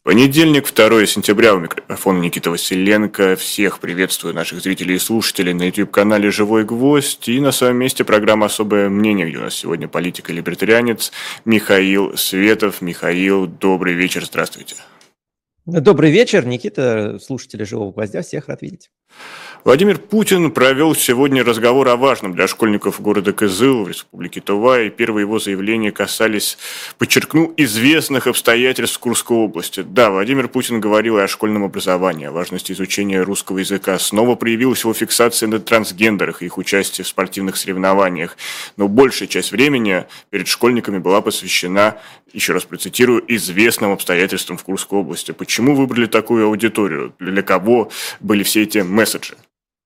Понедельник, 2 сентября, у микрофона Никита Василенко. Всех приветствую, наших зрителей и слушателей на YouTube-канале «Живой гвоздь». И на своем месте программа «Особое мнение», где у нас сегодня политик и либертарианец Михаил Светов. Михаил, добрый вечер, здравствуйте. Добрый вечер, Никита, слушатели «Живого гвоздя», всех рад видеть. Владимир Путин провел сегодня разговор о важном для школьников города Кызыл в республике Тува, и первые его заявления касались, подчеркну, известных обстоятельств Курской области. Да, Владимир Путин говорил и о школьном образовании, о важности изучения русского языка. Снова проявилась его фиксация на трансгендерах и их участии в спортивных соревнованиях. Но большая часть времени перед школьниками была посвящена, еще раз процитирую, известным обстоятельствам в Курской области. Почему выбрали такую аудиторию? Для кого были все эти месседжи?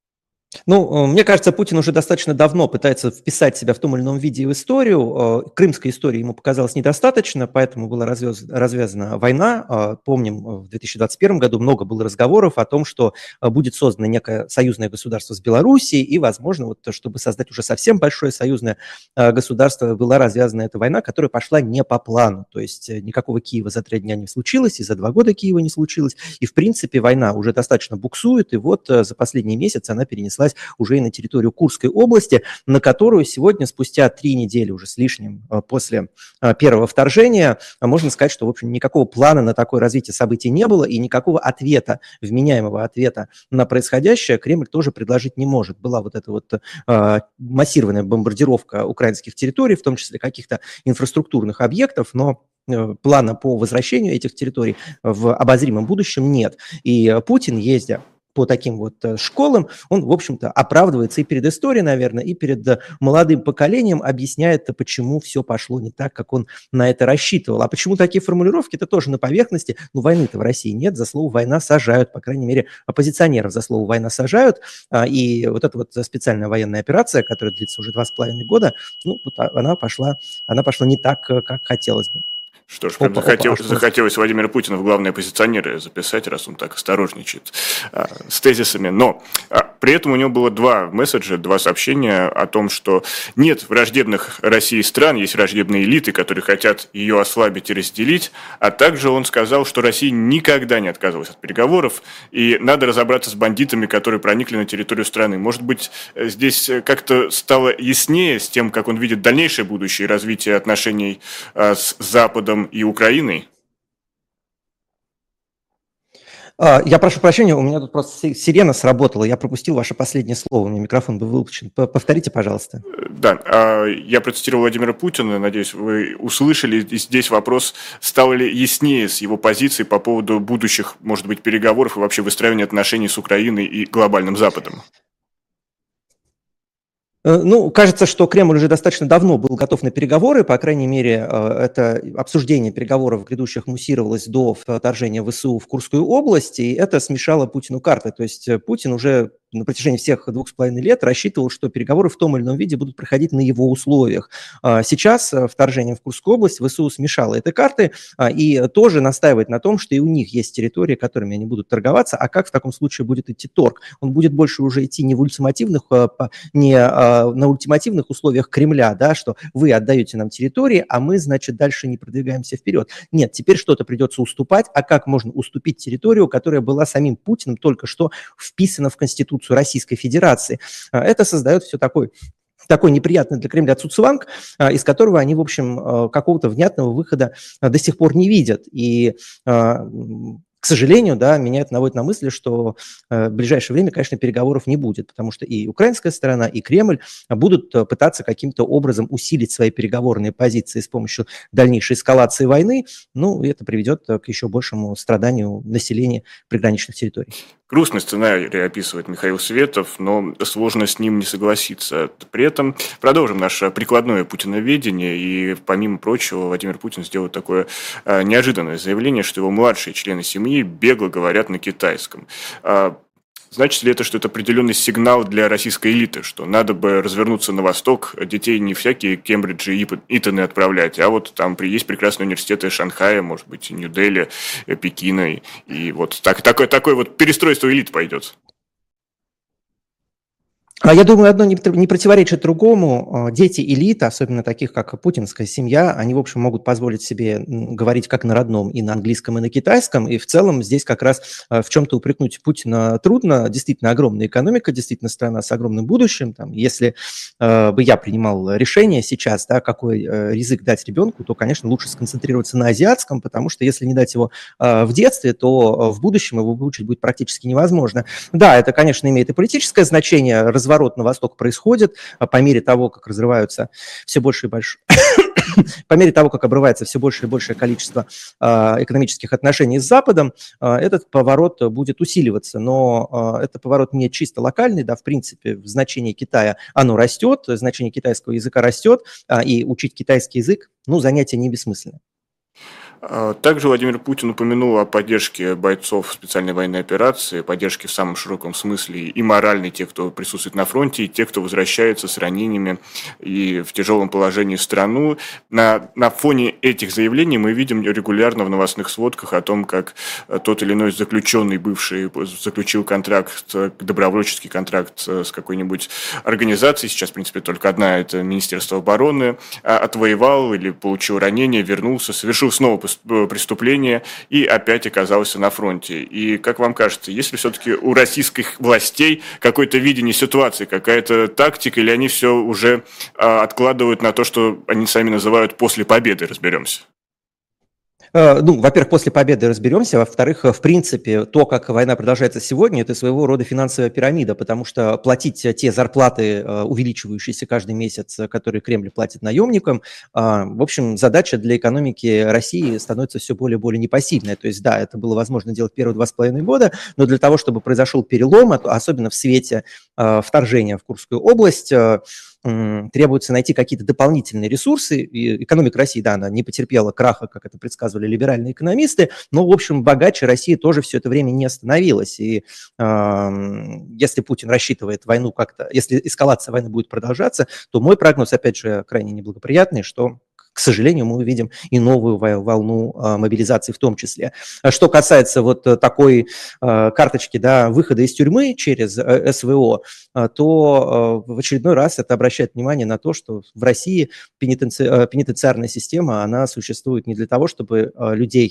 Мне кажется, Путин уже достаточно давно пытается вписать себя в том или ином виде в историю. Крымской истории ему показалось недостаточно, поэтому была развязана война. Помним, в 2021 году много было разговоров о том, что будет создано некое союзное государство с Белоруссией, и, возможно, чтобы создать уже совсем большое союзное государство, была развязана эта война, которая пошла не по плану. То есть никакого Киева за 3 дня не случилось, и за 2 года Киева не случилось. И, в принципе, война уже достаточно буксует, и вот за последний месяц она перенеслась уже и на территорию Курской области, на которую сегодня, спустя 3 недели уже с лишним после первого вторжения, можно сказать, что, в общем, никакого плана на такое развитие событий не было, и никакого ответа, вменяемого ответа на происходящее Кремль тоже предложить не может. Была вот эта вот массированная бомбардировка украинских территорий, в том числе каких-то инфраструктурных объектов, но плана по возвращению этих территорий в обозримом будущем нет. И Путин, ездя по таким вот школам, он, в общем-то, оправдывается и перед историей, наверное, и перед молодым поколением, объясняет, почему все пошло не так, как он на это рассчитывал. А почему такие формулировки, это тоже на поверхности. Войны-то в России нет, за слово «война» сажают, по крайней мере, оппозиционеров за слово «война» сажают. И вот эта вот специальная военная операция, которая длится уже 2,5 года, она пошла не так, как хотелось бы. Что ж, прям захотелось Владимира Путина в главные оппозиционеры записать, раз он так осторожничает с тезисами. Но при этом у него было 2 месседжа, 2 сообщения о том, что нет враждебных России стран, есть враждебные элиты, которые хотят ее ослабить и разделить. А также он сказал, что Россия никогда не отказывалась от переговоров, и надо разобраться с бандитами, которые проникли на территорию страны. Может быть, здесь как-то стало яснее с тем, как он видит дальнейшее будущее и развитие отношений с Западом и Украиной? Я прошу прощения, у меня тут просто сирена сработала, я пропустил ваше последнее слово, у меня микрофон был выключен. Повторите, пожалуйста. Да, я процитировал Владимира Путина, надеюсь, вы услышали. И здесь вопрос, стало ли яснее с его позиции по поводу будущих, может быть, переговоров и вообще выстраивания отношений с Украиной и глобальным Западом? Кажется, что Кремль уже достаточно давно был готов на переговоры, по крайней мере, это обсуждение переговоров грядущих муссировалось до вторжения ВСУ в Курскую область, и это смешало Путину карты. То есть Путин уже на протяжении всех 2,5 лет рассчитывал, что переговоры в том или ином виде будут проходить на его условиях. Сейчас вторжение в Курскую область ВСУ смешало эти карты и тоже настаивает на том, что и у них есть территории, которыми они будут торговаться, а как в таком случае будет идти торг? Он будет больше уже идти не на ультимативных условиях Кремля, да, что вы отдаете нам территории, а мы, значит, дальше не продвигаемся вперед. Нет, теперь что-то придется уступать, а как можно уступить территорию, которая была самим Путиным только что вписана в Конституцию Российской Федерации? Это создает все такой неприятный для Кремля цуцванг, из которого они, в общем, какого-то внятного выхода до сих пор не видят. И к сожалению, да, меня это наводит на мысль, что в ближайшее время, конечно, переговоров не будет, потому что и украинская сторона, и Кремль будут пытаться каким-то образом усилить свои переговорные позиции с помощью дальнейшей эскалации войны, и это приведет к еще большему страданию населения приграничных территорий. Грустный сценарий описывает Михаил Светов, но сложно с ним не согласиться. При этом продолжим наше прикладное путиноведение, и, помимо прочего, Владимир Путин сделал такое неожиданное заявление, что его младшие члены семьи бегло говорят на китайском. Значит ли это, что это определенный сигнал для российской элиты, что надо бы развернуться на восток, детей не всякие Кембриджи и Итоны отправлять, а вот там есть прекрасные университеты Шанхая, может быть, Нью-Дели, Пекина, и вот такое вот перестройство элит пойдет? Я думаю, одно не противоречит другому. Дети элиты, особенно таких, как путинская семья, они, в общем, могут позволить себе говорить как на родном, и на английском, и на китайском. И в целом здесь как раз в чем-то упрекнуть Путина трудно. Действительно огромная экономика, действительно страна с огромным будущим. Там, если бы я принимал решение сейчас, да, какой язык дать ребенку, то, конечно, лучше сконцентрироваться на азиатском, потому что если не дать его в детстве, то в будущем его выучить будет практически невозможно. Да, это, конечно, имеет и политическое значение. Разворот на восток происходит по мере того, как разрываются все больше и больше... По мере того, как обрывается все больше и большее количество экономических отношений с Западом, этот поворот будет усиливаться. Но это поворот не чисто локальный, да, в принципе, в значении Китая оно растет, значение китайского языка растет, и учить китайский язык, ну, занятие не бессмысленное. Также Владимир Путин упомянул о поддержке бойцов специальной военной операции, поддержке в самом широком смысле и моральной тех, кто присутствует на фронте, и тех, кто возвращается с ранениями и в тяжелом положении в страну. На фоне этих заявлений мы видим регулярно в новостных сводках о том, как тот или иной заключенный, бывший, заключил контракт, добровольческий контракт с какой-нибудь организацией, сейчас, в принципе, только одна, это Министерство обороны, отвоевал или получил ранение, вернулся, совершил снова преступление и опять оказался на фронте. И, как вам кажется, есть ли все-таки у российских властей какое-то видение ситуации, какая-то тактика, или они все уже откладывают на то, что они сами называют «после победы разберемся»? Ну, во-первых, после победы разберемся. Во-вторых, в принципе, то, как война продолжается сегодня, это своего рода финансовая пирамида, потому что платить те зарплаты, увеличивающиеся каждый месяц, которые Кремль платит наемникам, в общем, задача для экономики России становится все более и более непосильной. То есть, да, это было возможно делать первые 2,5 года, но для того, чтобы произошел перелом, особенно в свете вторжения в Курскую область, требуется найти какие-то дополнительные ресурсы. И экономика России, да, она не потерпела краха, как это предсказывали либеральные экономисты, но, в общем, богаче России тоже все это время не становилась. И если Путин рассчитывает войну как-то, если эскалация войны будет продолжаться, то мой прогноз, опять же, крайне неблагоприятный, что, к сожалению, мы увидим и новую волну мобилизации в том числе. Что касается вот такой карточки, да, выхода из тюрьмы через СВО, то в очередной раз это обращает внимание на то, что в России пенитенциарная система, она существует не для того, чтобы людей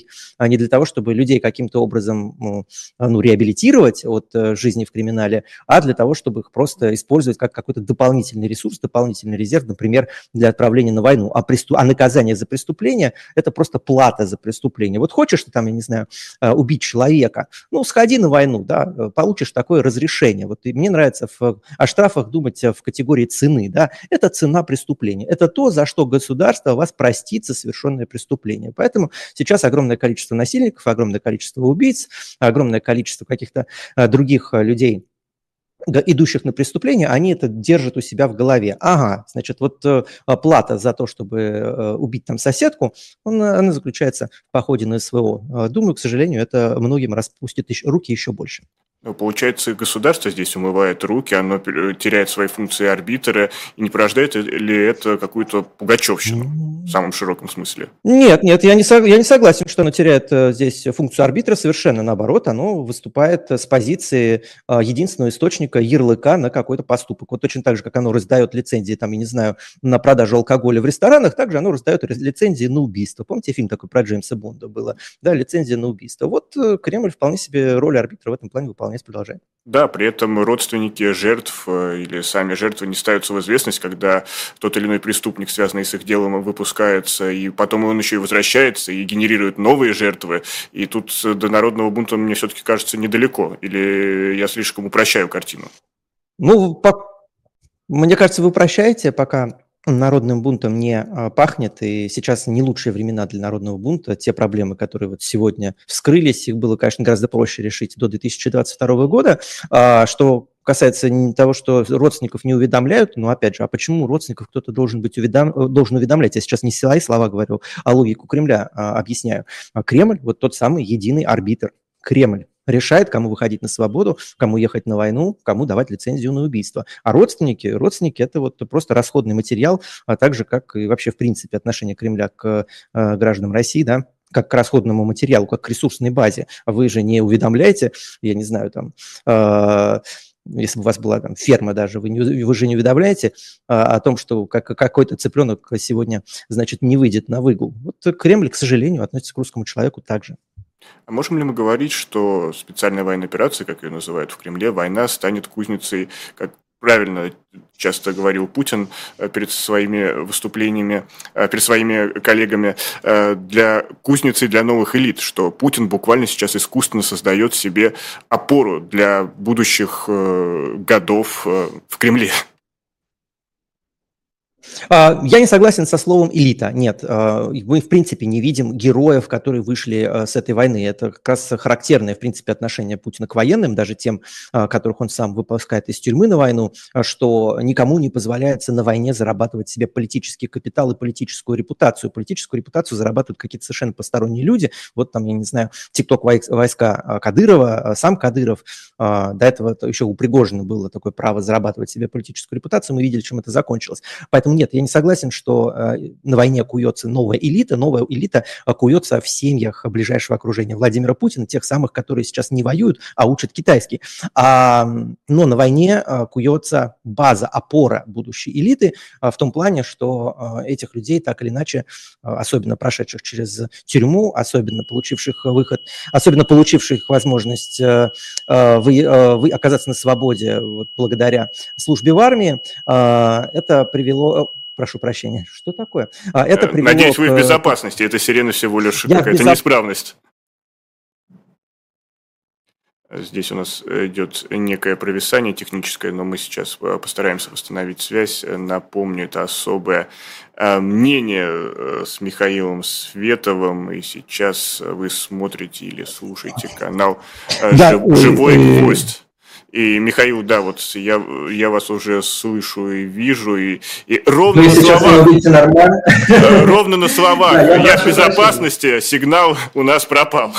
каким-то образом реабилитировать от жизни в криминале, а для того, чтобы их просто использовать как какой-то дополнительный ресурс, дополнительный резерв, например, для отправления на войну. А наказание за преступление – это просто плата за преступление. Вот хочешь ты там, я не знаю, убить человека, ну, сходи на войну, да, получишь такое разрешение. Вот и мне нравится о штрафах думать в категории цены, да, это цена преступления, это то, за что государство вас простит за совершенное преступление. Поэтому сейчас огромное количество насильников, огромное количество убийц, огромное количество каких-то других людей, идущих на преступление, они это держат у себя в голове. Ага, значит, вот плата за то, чтобы убить там соседку, она заключается в походе на СВО. Думаю, к сожалению, это многим распустит руки еще больше. Ну, получается, государство здесь умывает руки, оно теряет свои функции арбитра, и не порождает ли это какую-то пугачевщину в самом широком смысле? Нет, я не согласен, что оно теряет здесь функцию арбитра, совершенно наоборот, оно выступает с позиции единственного источника ярлыка на какой-то поступок. Вот точно так же, как оно раздает лицензии, там, я не знаю, на продажу алкоголя в ресторанах, также оно раздает лицензии на убийство. Помните, фильм такой про Джеймса Бонда было? Да, лицензия на убийство. Вот Кремль вполне себе роль арбитра в этом плане выполняет, продолжает. Да, при этом родственники жертв или сами жертвы не ставятся в известность, когда тот или иной преступник, связанный с их делом, выпускается, и потом он еще и возвращается и генерирует новые жертвы. И тут до народного бунта мне все-таки кажется недалеко. Или я слишком упрощаю картину? Ну, мне кажется, вы упрощаете, пока народным бунтом не пахнет, и сейчас не лучшие времена для народного бунта. Те проблемы, которые вот сегодня вскрылись, их было, конечно, гораздо проще решить до 2022 года. Что касается того, что родственников не уведомляют, но опять же, а почему родственников кто-то должен уведомлять? Я сейчас не сила и слова говорю, а логику Кремля объясняю. Кремль, вот тот самый единый арбитр. Кремль решает, кому выходить на свободу, кому ехать на войну, кому давать лицензию на убийство. А родственники – это вот просто расходный материал, а так же, как и вообще, в принципе, отношение Кремля к гражданам России, да, как к расходному материалу, как к ресурсной базе. Вы же не уведомляете, я не знаю, там, если бы у вас была там ферма даже, вы же не уведомляете о том, что какой-то цыпленок сегодня, значит, не выйдет на выгул. Вот Кремль, к сожалению, относится к русскому человеку также. А можем ли мы говорить, что специальная военная операция, как ее называют в Кремле, война станет кузницей, как правильно часто говорил Путин перед своими выступлениями, перед своими коллегами, для кузницы для новых элит, что Путин буквально сейчас искусственно создает себе опору для будущих годов в Кремле? Я не согласен со словом «элита». Нет, мы, в принципе, не видим героев, которые вышли с этой войны. Это как раз характерное, в принципе, отношение Путина к военным, даже тем, которых он сам выпускает из тюрьмы на войну, что никому не позволяется на войне зарабатывать себе политический капитал и политическую репутацию. Политическую репутацию зарабатывают какие-то совершенно посторонние люди. Вот там, я не знаю, тикток-войска Кадырова, сам Кадыров. До этого еще у Пригожина было такое право зарабатывать себе политическую репутацию. Мы видели, чем это закончилось. Поэтому нет, я не согласен, что на войне куется новая элита. Новая элита куется в семьях ближайшего окружения Владимира Путина, тех самых, которые сейчас не воюют, а учат китайский. Но на войне куется база, опора будущей элиты в том плане, что этих людей так или иначе, особенно прошедших через тюрьму, особенно получивших выход, особенно получивших возможность оказаться на свободе вот, благодаря службе в армии, это привело... Прошу прощения, что такое? Это привело. Надеюсь, вы в безопасности. Это сирена всего лишь какая-то неисправность. Здесь у нас идет некое провисание техническое, но мы сейчас постараемся восстановить связь. Напомню, это особое мнение с Михаилом Световым. И сейчас вы смотрите или слушаете канал «Живой гвоздь». И, Михаил, да, вот я вас уже слышу и вижу, и ровно на словах, ровно на словах, я в безопасности, сигнал у нас пропал.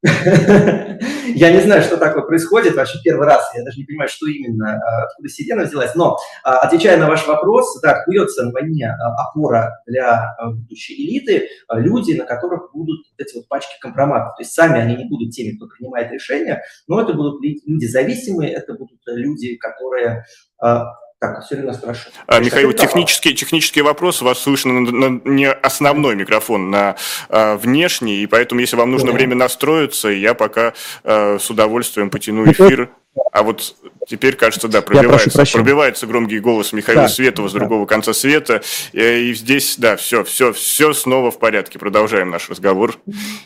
Я не знаю, что такое происходит, вообще первый раз, я даже не понимаю, что именно, откуда сирена взялась, но, отвечая на ваш вопрос, да, куется на войне опора для будущей элиты, люди, на которых будут эти вот пачки компроматов, то есть сами они не будут теми, кто принимает решения, но это будут люди зависимые, это будут люди, которые... Так, все равно страшно. Михаил, технический вопрос. Вас слышно не основной микрофон, на внешний, и поэтому, если вам нужно время настроиться, я пока с удовольствием потяну эфир. А вот теперь, кажется, да, пробивается громкий голос Михаила Светова с другого конца света. И здесь, да, все снова в порядке. Продолжаем наш разговор.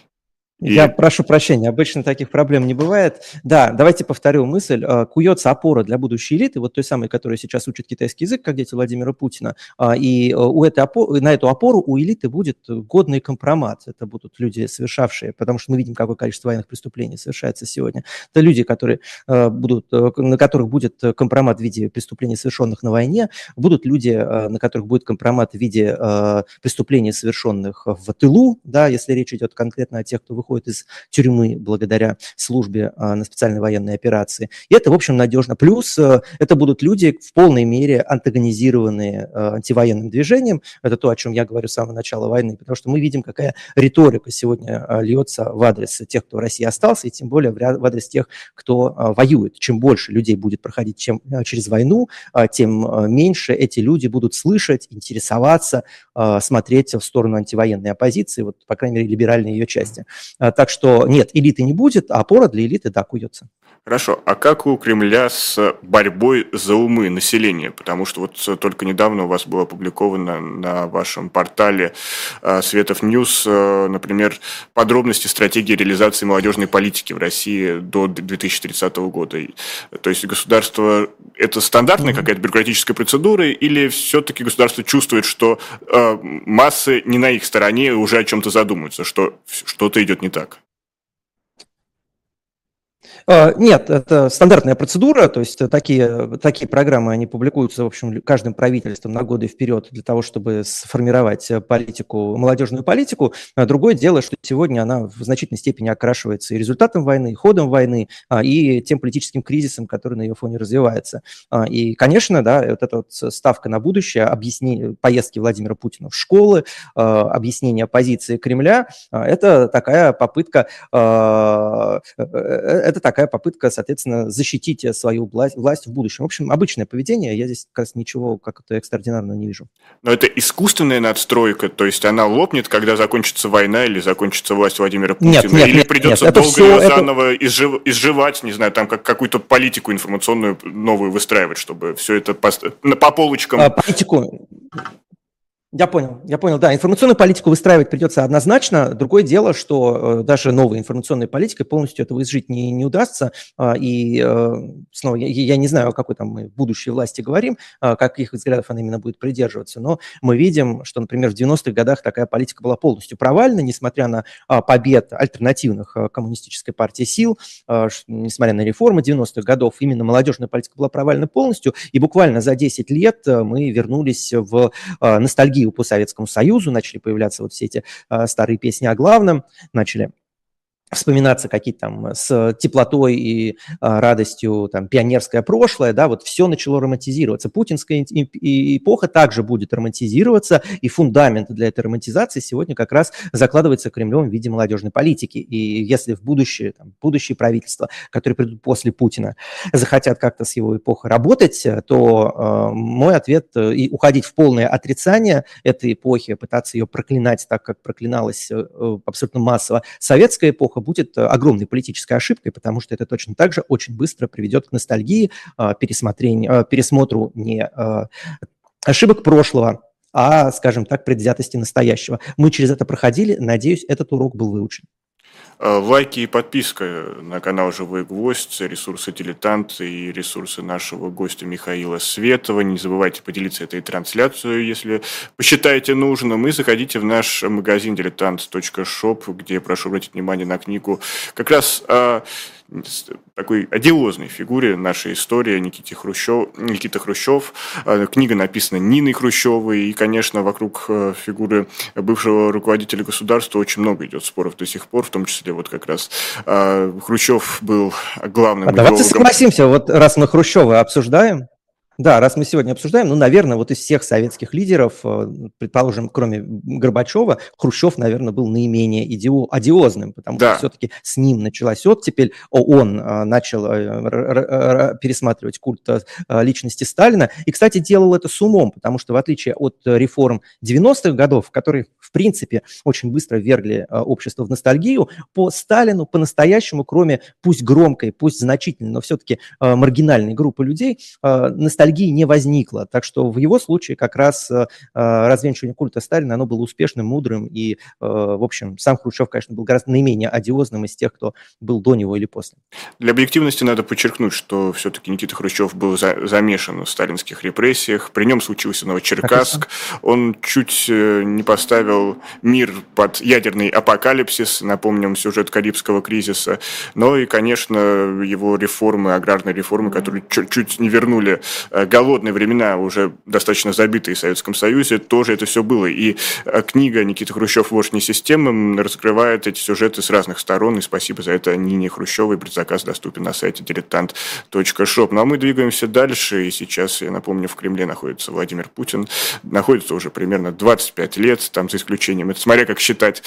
Я прошу прощения, обычно таких проблем не бывает. Да, давайте повторю мысль. Куется опора для будущей элиты, вот той самой, которая сейчас учит китайский язык, как дети Владимира Путина, и на эту опору у элиты будет годный компромат. Это будут люди, совершавшие, потому что мы видим, какое количество военных преступлений совершается сегодня. Это люди, на которых будет компромат в виде преступлений, совершенных на войне, будут люди, на которых будет компромат в виде преступлений, совершенных в тылу, да, если речь идет конкретно о тех, кто выходит из тюрьмы благодаря службе на специальной военной операции. И это, в общем, надежно. Плюс это будут люди в полной мере антагонизированные антивоенным движением. Это то, о чем я говорю с самого начала войны, потому что мы видим, какая риторика сегодня льется в адрес тех, кто в России остался, и тем более в адрес тех, кто воюет. Чем больше людей будет проходить через войну, тем меньше эти люди будут слышать, интересоваться, смотреть в сторону антивоенной оппозиции, вот, по крайней мере, либеральной ее части. Так что нет, элиты не будет, а опора для элиты, да, куется. Хорошо. А как у Кремля с борьбой за умы населения? Потому что вот только недавно у вас было опубликовано на вашем портале Светов Ньюс, например, подробности стратегии реализации молодежной политики в России до 2030 года. То есть государство – это стандартная какая-то бюрократическая процедура, или все-таки государство чувствует, что массы не на их стороне и уже о чем-то задумываются, что что-то идет не так? Нет, это стандартная процедура, то есть такие программы, они публикуются, в общем, каждым правительством на годы вперед для того, чтобы сформировать политику, молодежную политику. Другое дело, что сегодня она в значительной степени окрашивается и результатом войны, и ходом войны, и тем политическим кризисом, который на ее фоне развивается. И, конечно, да, вот эта вот ставка на будущее, объяснение поездки Владимира Путина в школы, объяснение позиции Кремля, это такая попытка, соответственно, защитить свою власть в будущем. В общем, обычное поведение, я здесь как раз ничего как-то экстраординарного не вижу. Но это искусственная надстройка, то есть она лопнет, когда закончится война или закончится власть Владимира Путина, или придется долго ее заново изживать, не знаю, там какую-то политику информационную новую выстраивать, чтобы все это по полочкам... Политику... Я понял, да. Информационную политику выстраивать придется однозначно. Другое дело, что даже новой информационной политикой полностью этого изжить не удастся. И снова, я не знаю, о какой там мы будущей власти говорим, каких взглядов она именно будет придерживаться, но мы видим, что, например, в 90-х годах такая политика была полностью провальна, несмотря на побед альтернативных коммунистической партии сил, несмотря на реформы 90-х годов, именно молодежная политика была провальна полностью, и буквально за 10 лет мы вернулись в ностальгию по Советскому Союзу, начали появляться вот все эти старые песни о главном, начали вспоминаться какие-то там с теплотой и радостью там пионерское прошлое, да, вот все начало романтизироваться. Путинская эпоха также будет романтизироваться, и фундамент для этой романтизации сегодня как раз закладывается Кремлем в виде молодежной политики. И если в будущее правительства, которые придут после Путина, захотят как-то с его эпохой работать, то мой ответ и уходить в полное отрицание этой эпохи, пытаться ее проклинать так, как проклиналась абсолютно массово советская эпоха, будет огромной политической ошибкой, потому что это точно так же очень быстро приведет к ностальгии, пересмотру не ошибок прошлого, а, скажем так, предвзятости настоящего. Мы через это проходили, надеюсь, этот урок был выучен. Лайки и подписка на канал «Живой гвоздь», ресурсы «Дилетант» и ресурсы нашего гостя Михаила Светова. Не забывайте поделиться этой трансляцией, если посчитаете нужным. И заходите в наш магазин diletant.shop, где прошу обратить внимание на книгу как раз о такой одиозной фигуре нашей истории Никита Хрущев. Книга написана Ниной Хрущевой, и, конечно, вокруг фигуры бывшего руководителя государства очень много идет споров до сих пор, в том числе вот как раз Хрущев был главным идеологом. Давайте согласимся, вот раз мы Хрущева обсуждаем, да, раз мы сегодня обсуждаем, наверное, вот из всех советских лидеров, предположим, кроме Горбачева, Хрущев, наверное, был наименее одиозным, потому что все-таки с ним началась оттепель, он начал пересматривать культ личности Сталина, и, кстати, делал это с умом, потому что в отличие от реформ 90-х годов, которые, в принципе, очень быстро ввергли общество в ностальгию, по Сталину по-настоящему, кроме пусть громкой, пусть значительной, но все-таки маргинальной группы людей, ностальгии не возникло. Так что в его случае как раз развенчивание культа Сталина, оно было успешным, мудрым, и, в общем, сам Хрущев, конечно, был гораздо наименее одиозным из тех, кто был до него или после. Для объективности надо подчеркнуть, что все-таки Никита Хрущев был замешан в сталинских репрессиях, при нем случился Новочеркасск, он чуть не поставил мир под ядерный апокалипсис, напомним сюжет Карибского кризиса, но и, конечно, его реформы, аграрные реформы, которые чуть не вернули голодные времена, уже достаточно забитые в Советском Союзе, тоже это все было. И книга «Никита Хрущев. Вождь не системы» раскрывает эти сюжеты с разных сторон, и спасибо за это Нине Хрущевой. Предзаказ доступен на сайте diletant.shop. Ну а мы двигаемся дальше, и сейчас, я напомню, в Кремле находится Владимир Путин, находится уже примерно 25 лет, там за исключением, это смотря как считать,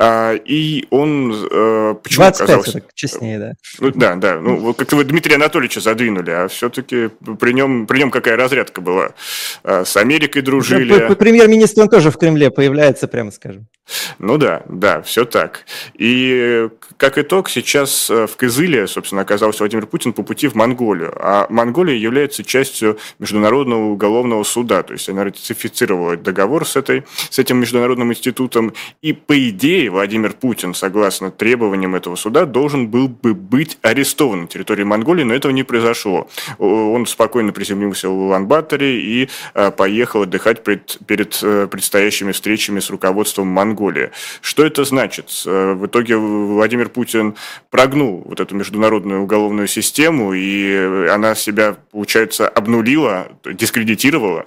и он почему 25 оказался... так честнее, да. Ну, да, ну вот как-то вы Дмитрия Анатольевича задвинули, а все-таки при нем какая разрядка была. С Америкой дружили. Премьер-министр, он тоже в Кремле появляется, прямо скажем. Ну да, все так. И как итог, сейчас в Кызыле, собственно, оказался Владимир Путин по пути в Монголию. А Монголия является частью Международного уголовного суда. То есть она ратифицировала договор с этим международным институтом. И по идее Владимир Путин, согласно требованиям этого суда, должен был бы быть арестован на территории Монголии, но этого не произошло. Он спокойно приземлился остановился в Улан-Баторе и поехал отдыхать перед предстоящими встречами с руководством Монголии. Что это значит? В итоге Владимир Путин прогнул вот эту международную уголовную систему, и она себя, получается, обнулила, дискредитировала.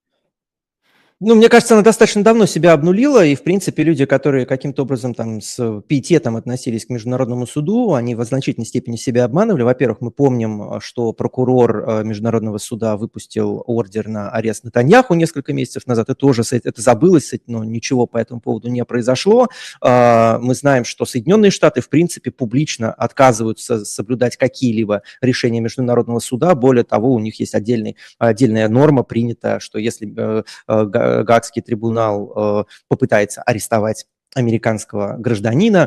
Ну, мне кажется, она достаточно давно себя обнулила, и, в принципе, люди, которые каким-то образом там с пиететом относились к Международному суду, они в значительной степени себя обманывали. Во-первых, мы помним, что прокурор Международного суда выпустил ордер на арест Нетаньяху несколько месяцев назад, и тоже это забылось, но ничего по этому поводу не произошло. Мы знаем, что Соединенные Штаты, в принципе, публично отказываются соблюдать какие-либо решения Международного суда. Более того, у них есть отдельная норма принята, что если Гаагский трибунал попытается арестовать американского гражданина,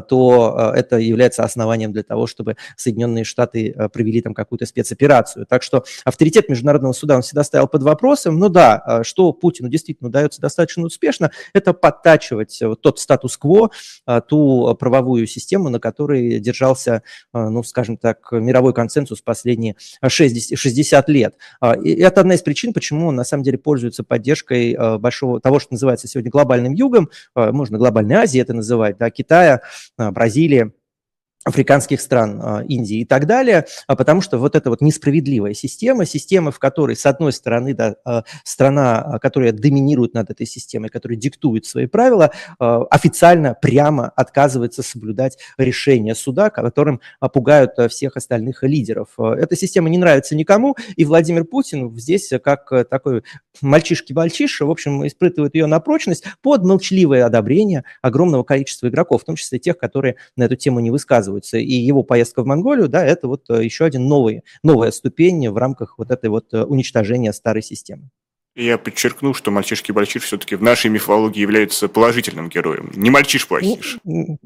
то это является основанием для того, чтобы Соединенные Штаты провели там какую-то спецоперацию. Так что авторитет Международного суда он всегда стоял под вопросом. Но да, что Путину действительно удается достаточно успешно, это подтачивать вот тот статус-кво, ту правовую систему, на которой держался, ну, скажем так, мировой консенсус последние 60 лет. И это одна из причин, почему он на самом деле пользуется поддержкой того, что называется сегодня глобальным югом, можно глобальной Азии это называть, да, Китая, Бразилии, африканских стран, Индии и так далее, потому что вот эта вот несправедливая система, в которой, с одной стороны, да, страна, которая доминирует над этой системой, которая диктует свои правила, официально прямо отказывается соблюдать решения суда, которым пугают всех остальных лидеров. Эта система не нравится никому, и Владимир Путин здесь, как такой мальчишки-бальчиш, в общем, испытывает ее на прочность под молчаливое одобрение огромного количества игроков, в том числе тех, которые на эту тему не высказываются. И его поездка в Монголию, да, это вот еще один новая ступень в рамках вот этой вот уничтожения старой системы. Я подчеркну, что мальчишки-бальчиш все-таки в нашей мифологии является положительным героем, не мальчиш-плохиш.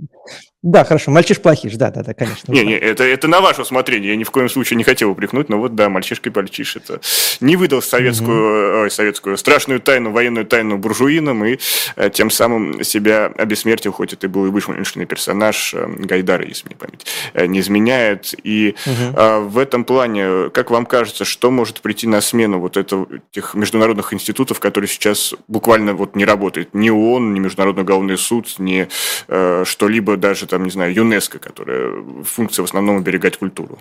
Да, хорошо, мальчиш-плохиш, да, конечно. Не, это на ваше усмотрение, я ни в коем случае не хотел упрекнуть, но вот да, мальчишка-бальчиш это не выдал советскую страшную тайну, военную тайну буржуинам и тем самым себя обессмертил, хоть это был и вымышленный персонаж Гайдара, если мне память не изменяет. И в этом плане, как вам кажется, что может прийти на смену вот этих международных институтов, которые сейчас буквально вот не работают? Ни ООН, ни Международный уголовный суд, ни что-либо даже там, не знаю, ЮНЕСКО, которая функция в основном оберегать культуру.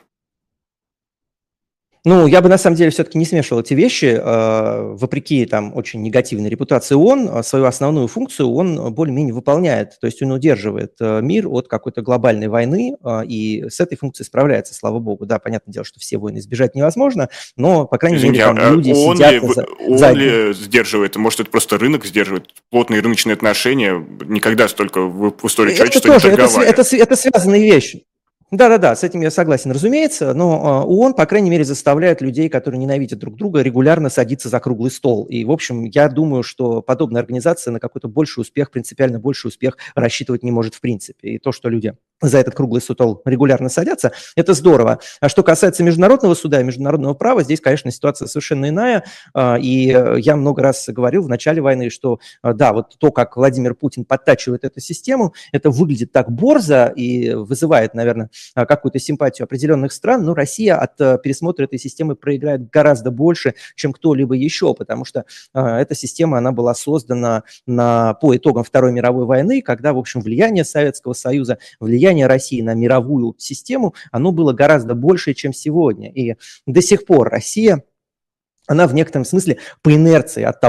Ну, я бы на самом деле все-таки не смешивал эти вещи. Вопреки там очень негативной репутации ООН, свою основную функцию он более-менее выполняет. То есть он удерживает мир от какой-то глобальной войны и с этой функцией справляется, слава богу. Да, понятное дело, что все войны избежать невозможно, но, по крайней мере, там люди сидят... ООН ли сдерживает? Может, это просто рынок сдерживает? Плотные рыночные отношения никогда столько в истории человечества не торговали. Это связанные вещи. Да, с этим я согласен, разумеется, но ООН, по крайней мере, заставляет людей, которые ненавидят друг друга, регулярно садиться за круглый стол. И, в общем, я думаю, что подобная организация на какой-то больший успех, принципиально больший успех рассчитывать не может в принципе. И то, что люди за этот круглый стол регулярно садятся, это здорово. А что касается международного суда и международного права, здесь, конечно, ситуация совершенно иная. И я много раз говорил в начале войны, что да, вот то, как Владимир Путин подтачивает эту систему, это выглядит так борзо и вызывает, наверное, какую-то симпатию определенных стран, но Россия от пересмотра этой системы проиграет гораздо больше, чем кто-либо еще, потому что эта система, она была создана по итогам Второй мировой войны, когда, в общем, влияние Советского Союза, влияние России на мировую систему, оно было гораздо больше, чем сегодня. И до сих пор Россия... она в некотором смысле по инерции от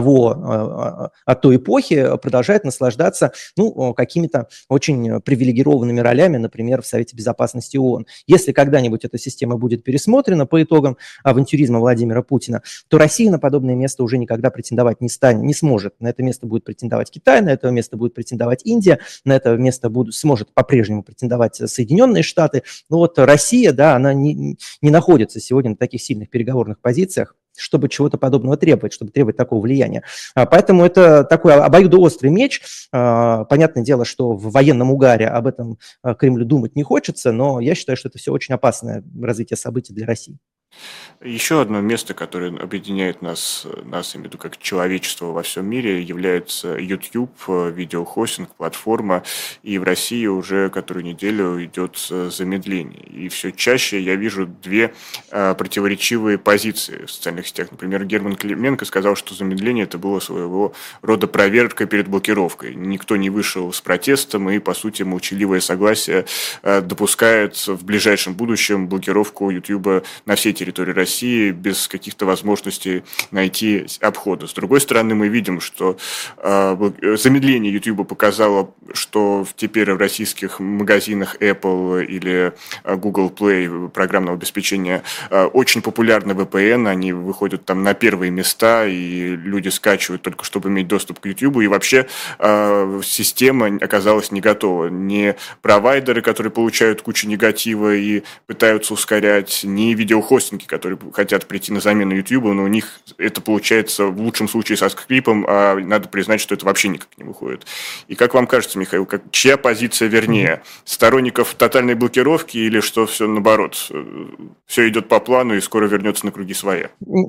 той эпохи продолжает наслаждаться какими-то очень привилегированными ролями, например, в Совете Безопасности ООН. Если когда-нибудь эта система будет пересмотрена по итогам авантюризма Владимира Путина, то Россия на подобное место уже никогда претендовать не сможет. На это место будет претендовать Китай, на это место будет претендовать Индия, на это место сможет по-прежнему претендовать Соединенные Штаты. Но вот Россия, да, она не находится сегодня на таких сильных переговорных позициях, чтобы чего-то подобного требовать, чтобы требовать такого влияния. Поэтому это такой обоюдоострый меч. Понятное дело, что в военном угаре об этом Кремлю думать не хочется, но я считаю, что это все очень опасное развитие событий для России. Еще одно место, которое объединяет нас, я имею в виду, как человечество во всем мире, является YouTube, видеохостинг, платформа. И в России уже которую неделю идет замедление. И все чаще я вижу две противоречивые позиции в социальных сетях. Например, Герман Клименко сказал, что замедление это было своего рода проверкой перед блокировкой. Никто не вышел с протестом, и, по сути, молчаливое согласие допускает в ближайшем будущем блокировку YouTube на всей территории России без каких-то возможностей найти обхода. С другой стороны, мы видим, что замедление YouTube показало, что теперь в российских магазинах Apple или Google Play программного обеспечения очень популярны VPN, они выходят там на первые места, и люди скачивают только чтобы иметь доступ к YouTube, и вообще система оказалась не готова. Ни провайдеры, которые получают кучу негатива и пытаются ускорять, ни видеохостинги, которые хотят прийти на замену YouTube, но у них это получается в лучшем случае со скрипом, а надо признать, что это вообще никак не выходит. И как вам кажется, Михаил, чья позиция вернее? Сторонников тотальной блокировки или что все наоборот? Все идет по плану и скоро вернется на круги своя?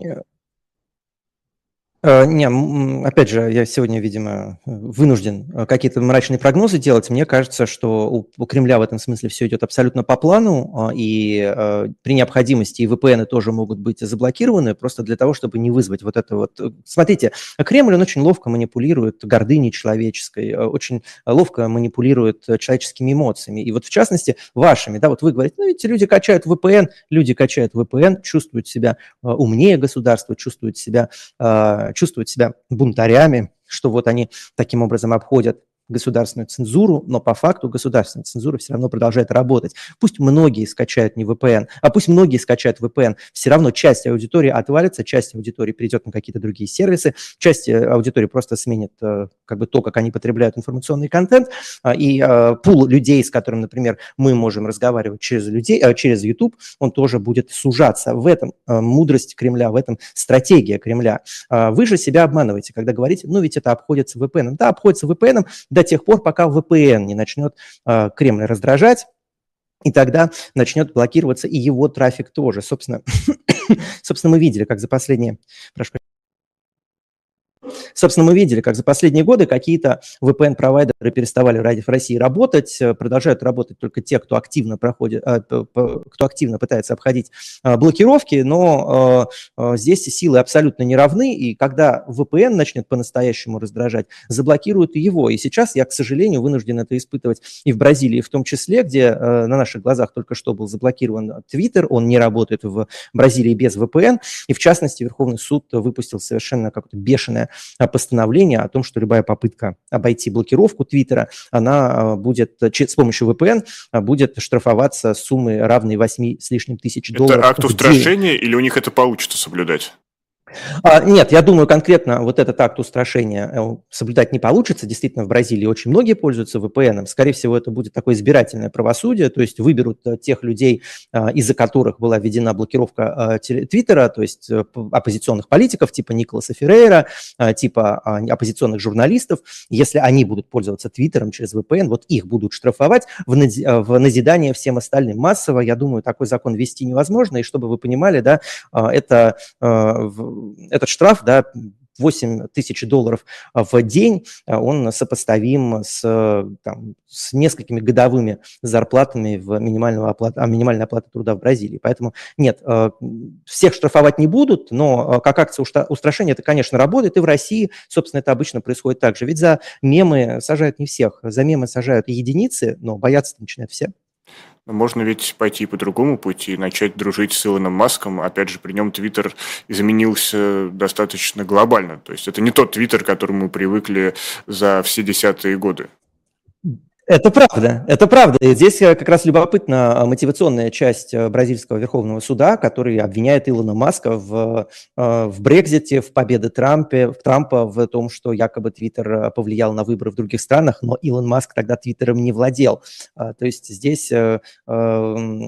Не, опять же, я сегодня, видимо, вынужден какие-то мрачные прогнозы делать. Мне кажется, что у Кремля в этом смысле все идет абсолютно по плану, и при необходимости и VPN тоже могут быть заблокированы, просто для того, чтобы не вызвать вот это вот. Смотрите, Кремль, он очень ловко манипулирует гордыней человеческой, очень ловко манипулирует человеческими эмоциями, и вот в частности вашими, да, вот вы говорите, ну, эти люди качают VPN, чувствуют себя умнее государства, чувствуют себя бунтарями, что вот они таким образом обходят государственную цензуру, но по факту государственная цензура все равно продолжает работать. Пусть многие скачают не VPN, а пусть многие скачают VPN, все равно часть аудитории отвалится, часть аудитории перейдет на какие-то другие сервисы, часть аудитории просто сменит как бы то, как они потребляют информационный контент, и пул людей, с которым, например, мы можем разговаривать через YouTube, он тоже будет сужаться. В этом мудрость Кремля, в этом стратегия Кремля. Вы же себя обманываете, когда говорите, ну ведь это обходится VPN. Да, обходится VPN до тех пор, пока VPN не начнет Кремль раздражать, и тогда начнет блокироваться и его трафик тоже. Собственно, мы видели, как за последние... Собственно, мы видели, как за последние годы какие-то VPN-провайдеры переставали в России работать, продолжают работать только те, кто активно пытается обходить блокировки, но здесь силы абсолютно не равны, и когда VPN начнет по-настоящему раздражать, заблокируют его. И сейчас я, к сожалению, вынужден это испытывать и в Бразилии в том числе, где на наших глазах только что был заблокирован Twitter, он не работает в Бразилии без VPN, и в частности Верховный суд выпустил совершенно какое-то бешеное постановление о том, что любая попытка обойти блокировку Твиттера, она будет с помощью VPN будет штрафоваться суммой равной 8 с лишним тысяч долларов. Это акт устрашения или у них это получится соблюдать? Нет, я думаю, конкретно вот этот акт устрашения соблюдать не получится. Действительно, в Бразилии очень многие пользуются VPN. Скорее всего, это будет такое избирательное правосудие, то есть выберут тех людей, из-за которых была введена блокировка Твиттера, то есть оппозиционных политиков типа Николаса Феррейра, типа оппозиционных журналистов. Если они будут пользоваться Твиттером через VPN, вот их будут штрафовать в назидание всем остальным. Массово, я думаю, такой закон ввести невозможно. И чтобы вы понимали, да, этот штраф, да, 8 тысяч долларов в день, он сопоставим с несколькими годовыми зарплатами в минимальной оплаты труда в Бразилии. Поэтому нет, всех штрафовать не будут, но как акция устрашения это, конечно, работает. И в России, собственно, это обычно происходит так же. Ведь за мемы сажают не всех, за мемы сажают единицы, но бояться начинают все. Можно ведь пойти по другому пути и начать дружить с Илоном Маском. Опять же, при нем Твиттер изменился достаточно глобально. То есть это не тот Твиттер, к которому мы привыкли за все десятые годы. Это правда, это правда. И здесь как раз любопытна мотивационная часть бразильского Верховного суда, который обвиняет Илона Маска в Брексите, в победе Трампа, в том, что якобы Твиттер повлиял на выборы в других странах, но Илон Маск тогда Твиттером не владел. То есть здесь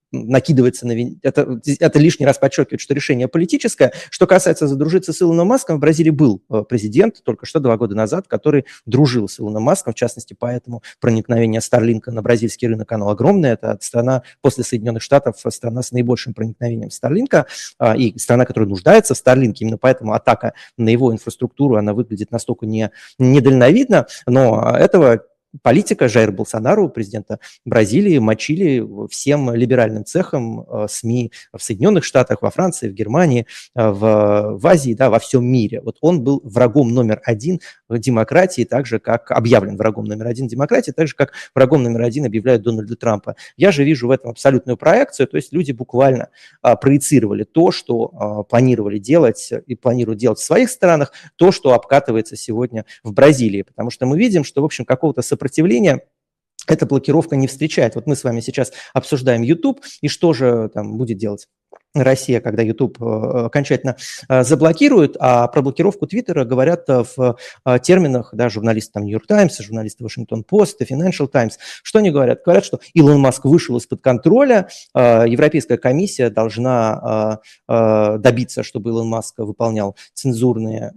накидывается на... Это лишний раз подчеркивает, что решение политическое. Что касается задружиться с Илоном Маском, в Бразилии был президент только что 2 года назад, который дружил с Илоном Маском, в частности, поэтому проникновение Starlink на бразильский рынок, оно огромное. Это страна после Соединенных Штатов, страна с наибольшим проникновением Starlink, и страна, которая нуждается в Starlink. Именно поэтому атака на его инфраструктуру, она выглядит настолько недальновидно, но этого политика Жаир Болсонару, президента Бразилии, мочили всем либеральным цехам СМИ в Соединенных Штатах, во Франции, в Германии, в Азии, да, во всем мире. Вот он был врагом номер 1 демократии, так же, как объявлен врагом номер 1 демократии, так же, как врагом номер 1 объявляют Дональда Трампа. Я же вижу в этом абсолютную проекцию, то есть люди буквально проецировали то, что планировали делать и планируют делать в своих странах, то, что обкатывается сегодня в Бразилии, потому что мы видим, что, в общем, какого-то сопротивления эта блокировка не встречает. Вот мы с вами сейчас обсуждаем YouTube, и что же там будет делать Россия, когда YouTube окончательно заблокирует, а про блокировку Твиттера говорят в терминах, да, журналисты там Нью-Йорк Таймс, журналисты Вашингтон Пост, Financial Times. Что они говорят? Говорят, что Илон Маск вышел из-под контроля, Европейская комиссия должна добиться, чтобы Илон Маск выполнял цензурные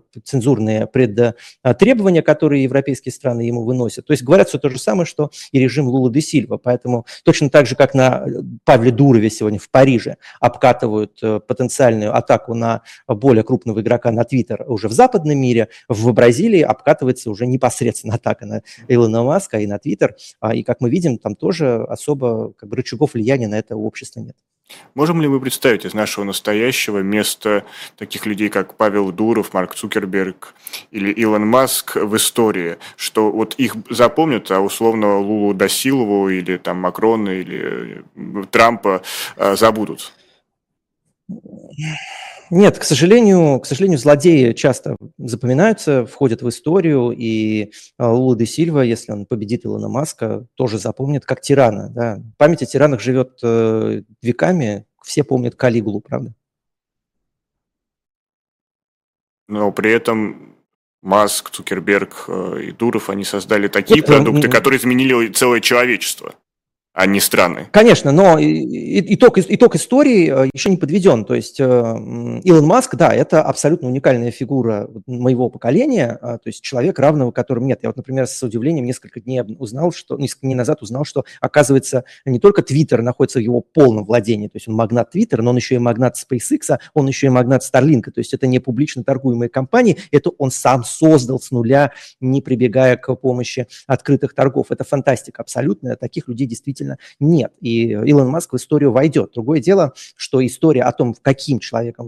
требования, которые европейские страны ему выносят. То есть говорят все то же самое, что и режим Лула де Сильва. Поэтому точно так же, как на Павле Дурове сегодня в Париже обкатывают потенциальную атаку на более крупного игрока на Твиттер уже в западном мире, в Бразилии обкатывается уже непосредственно атака на Илона Маска и на Твиттер. И, как мы видим, там тоже особо рычагов влияния на это общество нет. Можем ли мы представить из нашего настоящего место таких людей, как Павел Дуров, Марк Цукерберг или Илон Маск в истории, что вот их запомнят, а условно Лулу да Силву или там Макрона или Трампа забудут? Нет, к сожалению, злодеи часто запоминаются, входят в историю, и Лула де Сильва, если он победит Илона Маска, тоже запомнит как тирана. Да. Память о тиранах живет веками, все помнят Калигулу, правда? Но при этом Маск, Цукерберг и Дуров, они создали такие продукты, которые изменили целое человечество, а не страны. Конечно, но итог истории еще не подведен. То есть Илон Маск, да, это абсолютно уникальная фигура моего поколения, то есть человек, равного которому нет. Я вот, например, с удивлением несколько дней назад узнал, что, оказывается, не только Твиттер находится в его полном владении, то есть он магнат Твиттера, но он еще и магнат SpaceX, он еще и магнат Starlink, то есть это не публично торгуемые компании, это он сам создал с нуля, не прибегая к помощи открытых торгов. Это фантастика абсолютная, таких людей действительно нет. И Илон Маск в историю войдет. Другое дело, что история о том, каким человеком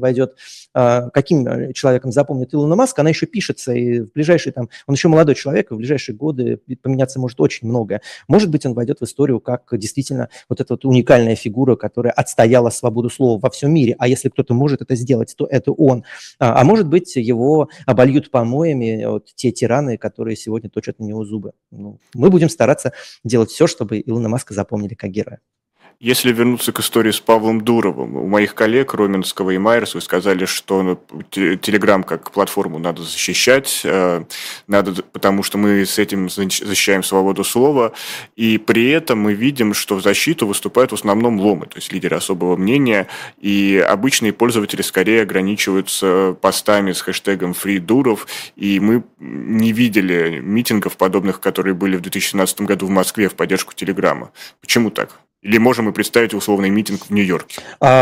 запомнит Илона Маска, она еще пишется, и в ближайшие он еще молодой человек, и в ближайшие годы поменяться может очень многое. Может быть, он войдет в историю как действительно вот эта вот уникальная фигура, которая отстояла свободу слова во всем мире. А если кто-то может это сделать, то это он. А может быть, его обольют помоями вот те тираны, которые сегодня точат на него зубы. Мы будем стараться делать все, чтобы Илона Маска запомнили как героя. Если вернуться к истории с Павлом Дуровым, у моих коллег Роменского и Майерс вы сказали, что Telegram как платформу надо защищать, потому что мы с этим защищаем свободу слова, и при этом мы видим, что в защиту выступают в основном ломы, то есть лидеры особого мнения, и обычные пользователи скорее ограничиваются постами с хэштегом FreeDurov, и мы не видели митингов подобных, которые были в 2017 году в Москве в поддержку Телеграма. Почему так? Или можем мы представить условный митинг в Нью-Йорке?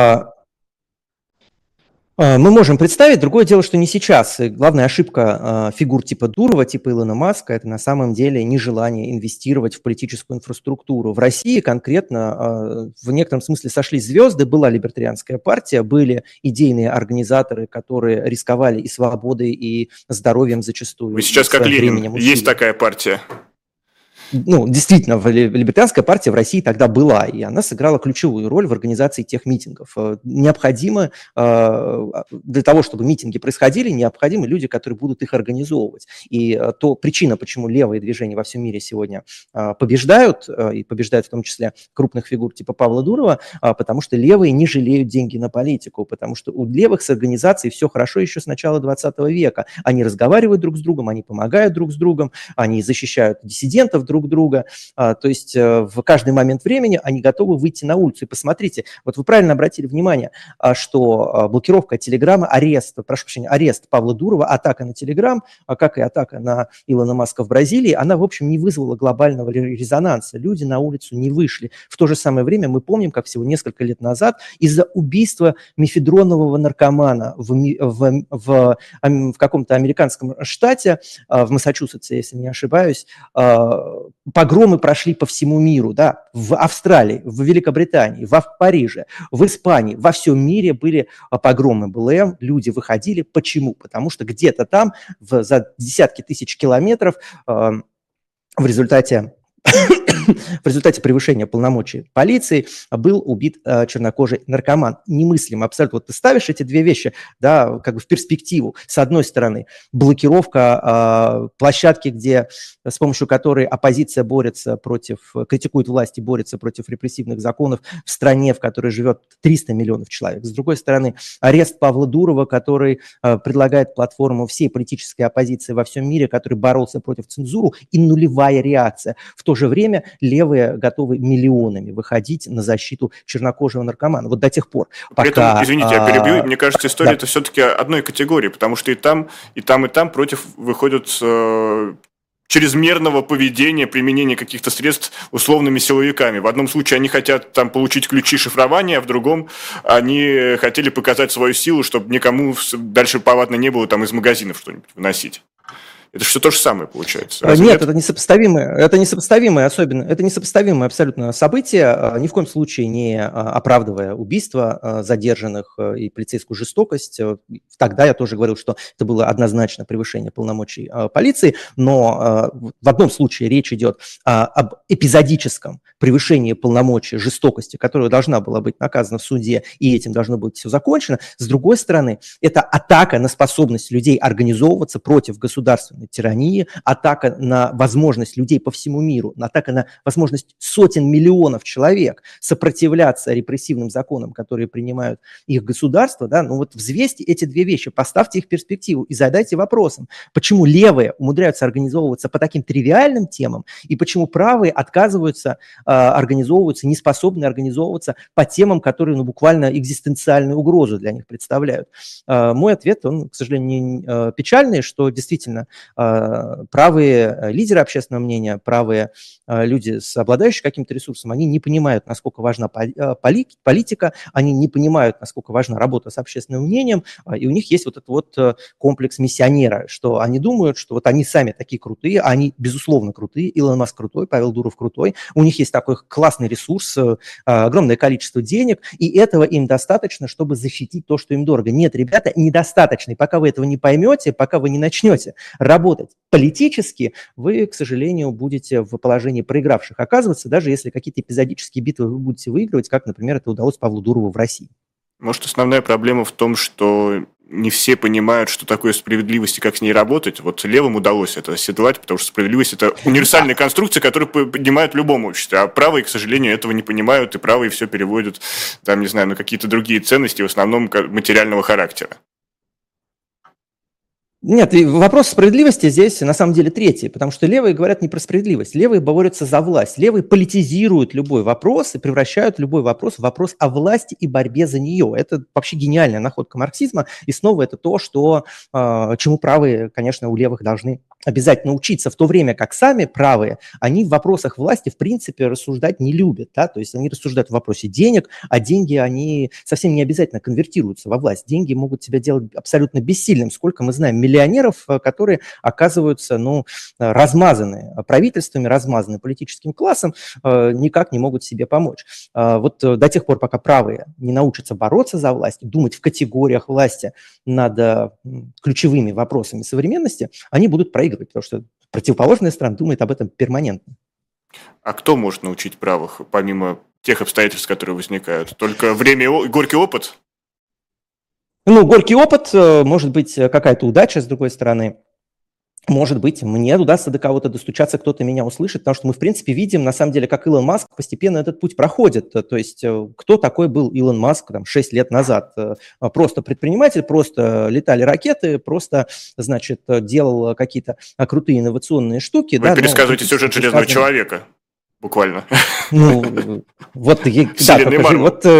Мы можем представить. Другое дело, что не сейчас. И главная ошибка фигур типа Дурова, типа Илона Маска, это на самом деле нежелание инвестировать в политическую инфраструктуру. В России конкретно в некотором смысле сошлись звезды. Была либертарианская партия, были идейные организаторы, которые рисковали и свободой, и здоровьем зачастую. Вы сейчас как Ленин. Есть такая партия? Действительно, либертарианская партия в России тогда была, и она сыграла ключевую роль в организации тех митингов. Необходимо, для того, чтобы митинги происходили, необходимы люди, которые будут их организовывать. И то причина, почему левые движения во всем мире сегодня побеждают, и побеждают в том числе крупных фигур типа Павла Дурова, потому что левые не жалеют деньги на политику, потому что у левых с организацией все хорошо еще с начала 20 века. Они разговаривают друг с другом, они помогают друг с другом, они защищают диссидентов друг друг друга, то есть в каждый момент времени они готовы выйти на улицу. И посмотрите, вот вы правильно обратили внимание, что блокировка Телеграма, арест Павла Дурова, атака на Телеграм, как и атака на Илона Маска в Бразилии, она, в общем, не вызвала глобального резонанса. Люди на улицу не вышли. В то же самое время мы помним, как всего несколько лет назад из-за убийства мефедронового наркомана в каком-то американском штате, в Массачусетсе, если не ошибаюсь, погромы прошли по всему миру, да, в Австралии, в Великобритании, в Париже, в Испании, во всем мире были погромы БЛМ, люди выходили. Почему? Потому что где-то там за десятки тысяч километров в результате превышения полномочий полиции был убит чернокожий наркоман. Немыслимо абсолютно. Вот ты ставишь эти две вещи, да, как бы в перспективу. С одной стороны, блокировка площадки, с помощью которой оппозиция критикует власть и борется против репрессивных законов в стране, в которой живет 300 миллионов человек. С другой стороны, арест Павла Дурова, который предлагает платформу всей политической оппозиции во всем мире, который боролся против цензуры, и нулевая реакция. В то же время левые готовы миллионами выходить на защиту чернокожего наркомана. Вот до тех пор, пока... При этом, извините, я перебью, мне кажется, история это все-таки одной категории, потому что и там против выходят чрезмерного поведения, применения каких-то средств условными силовиками. В одном случае они хотят там получить ключи шифрования, а в другом они хотели показать свою силу, чтобы никому дальше повадно не было там из магазинов что-нибудь выносить. Это все то же самое получается. Нет, это несопоставимое абсолютно событие, ни в коем случае не оправдывая убийство задержанных и полицейскую жестокость. Тогда я тоже говорил, что это было однозначно превышение полномочий полиции, но в одном случае речь идет об эпизодическом превышении полномочий жестокости, которая должна была быть наказана в суде, и этим должно быть все закончено. С другой стороны, это атака на способность людей организовываться против государственной тирании, атака на возможность людей по всему миру, атака на возможность сотен миллионов человек сопротивляться репрессивным законам, которые принимают их государства. Да? Ну вот взвесьте эти две вещи, поставьте их в перспективу и задайте вопросом, почему левые умудряются организовываться по таким тривиальным темам, и почему правые отказываются организовываются, не способны организовываться по темам, которые буквально экзистенциальную угрозу для них представляют. Мой ответ, он, к сожалению, печальный, что действительно правые лидеры общественного мнения, правые люди, обладающие каким-то ресурсом, они не понимают, насколько важна политика, они не понимают, насколько важна работа с общественным мнением, и у них есть вот этот вот комплекс миссионера, что они думают, что вот они сами такие крутые, они, безусловно, крутые, Илон Маск крутой, Павел Дуров крутой, у них есть такой классный ресурс, огромное количество денег, и этого им достаточно, чтобы защитить то, что им дорого. Нет, ребята, недостаточно. И пока вы этого не поймете, пока вы не начнете работать политически, вы, к сожалению, будете в положении проигравших оказываться, даже если какие-то эпизодические битвы вы будете выигрывать, как, например, это удалось Павлу Дурову в России. Может, основная проблема в том, что не все понимают, что такое справедливость и как с ней работать. Вот левым удалось это оседлать, потому что справедливость – это универсальная конструкция, которую поднимают в любом обществе. А правые, к сожалению, этого не понимают, и правые все переводят, там, не знаю, на какие-то другие ценности, в основном материального характера. Нет, вопрос справедливости здесь на самом деле третий, потому что левые говорят не про справедливость, левые борются за власть, левые политизируют любой вопрос и превращают любой вопрос в вопрос о власти и борьбе за нее. Это вообще гениальная находка марксизма, и снова это то, чему правые, конечно, у левых должны обязательно учиться, в то время как сами правые, они в вопросах власти в принципе рассуждать не любят, да? То есть они рассуждают в вопросе денег, а деньги, они совсем не обязательно конвертируются во власть. Деньги могут тебя делать абсолютно бессильным. Сколько мы знаем миллионеров, которые оказываются, размазаны правительствами, размазаны политическим классом, никак не могут себе помочь. Вот до тех пор, пока правые не научатся бороться за власть, думать в категориях власти над ключевыми вопросами современности, они будут проигрывать, потому что противоположная сторона думает об этом перманентно. А кто может научить правых, помимо тех обстоятельств, которые возникают? Только время и горький опыт? Горький опыт, может быть, какая-то удача, с другой стороны. Может быть, мне удастся до кого-то достучаться, кто-то меня услышит, потому что мы, в принципе, видим, на самом деле, как Илон Маск постепенно этот путь проходит. То есть кто такой был Илон Маск там, 6 лет назад? Просто предприниматель, просто летали ракеты, просто, значит, делал какие-то крутые инновационные штуки. Вы Да, но пересказываете критически сюжет «Железного высказывания. человека», буквально. Ну, вот, да, Вселенной только Марвел. вот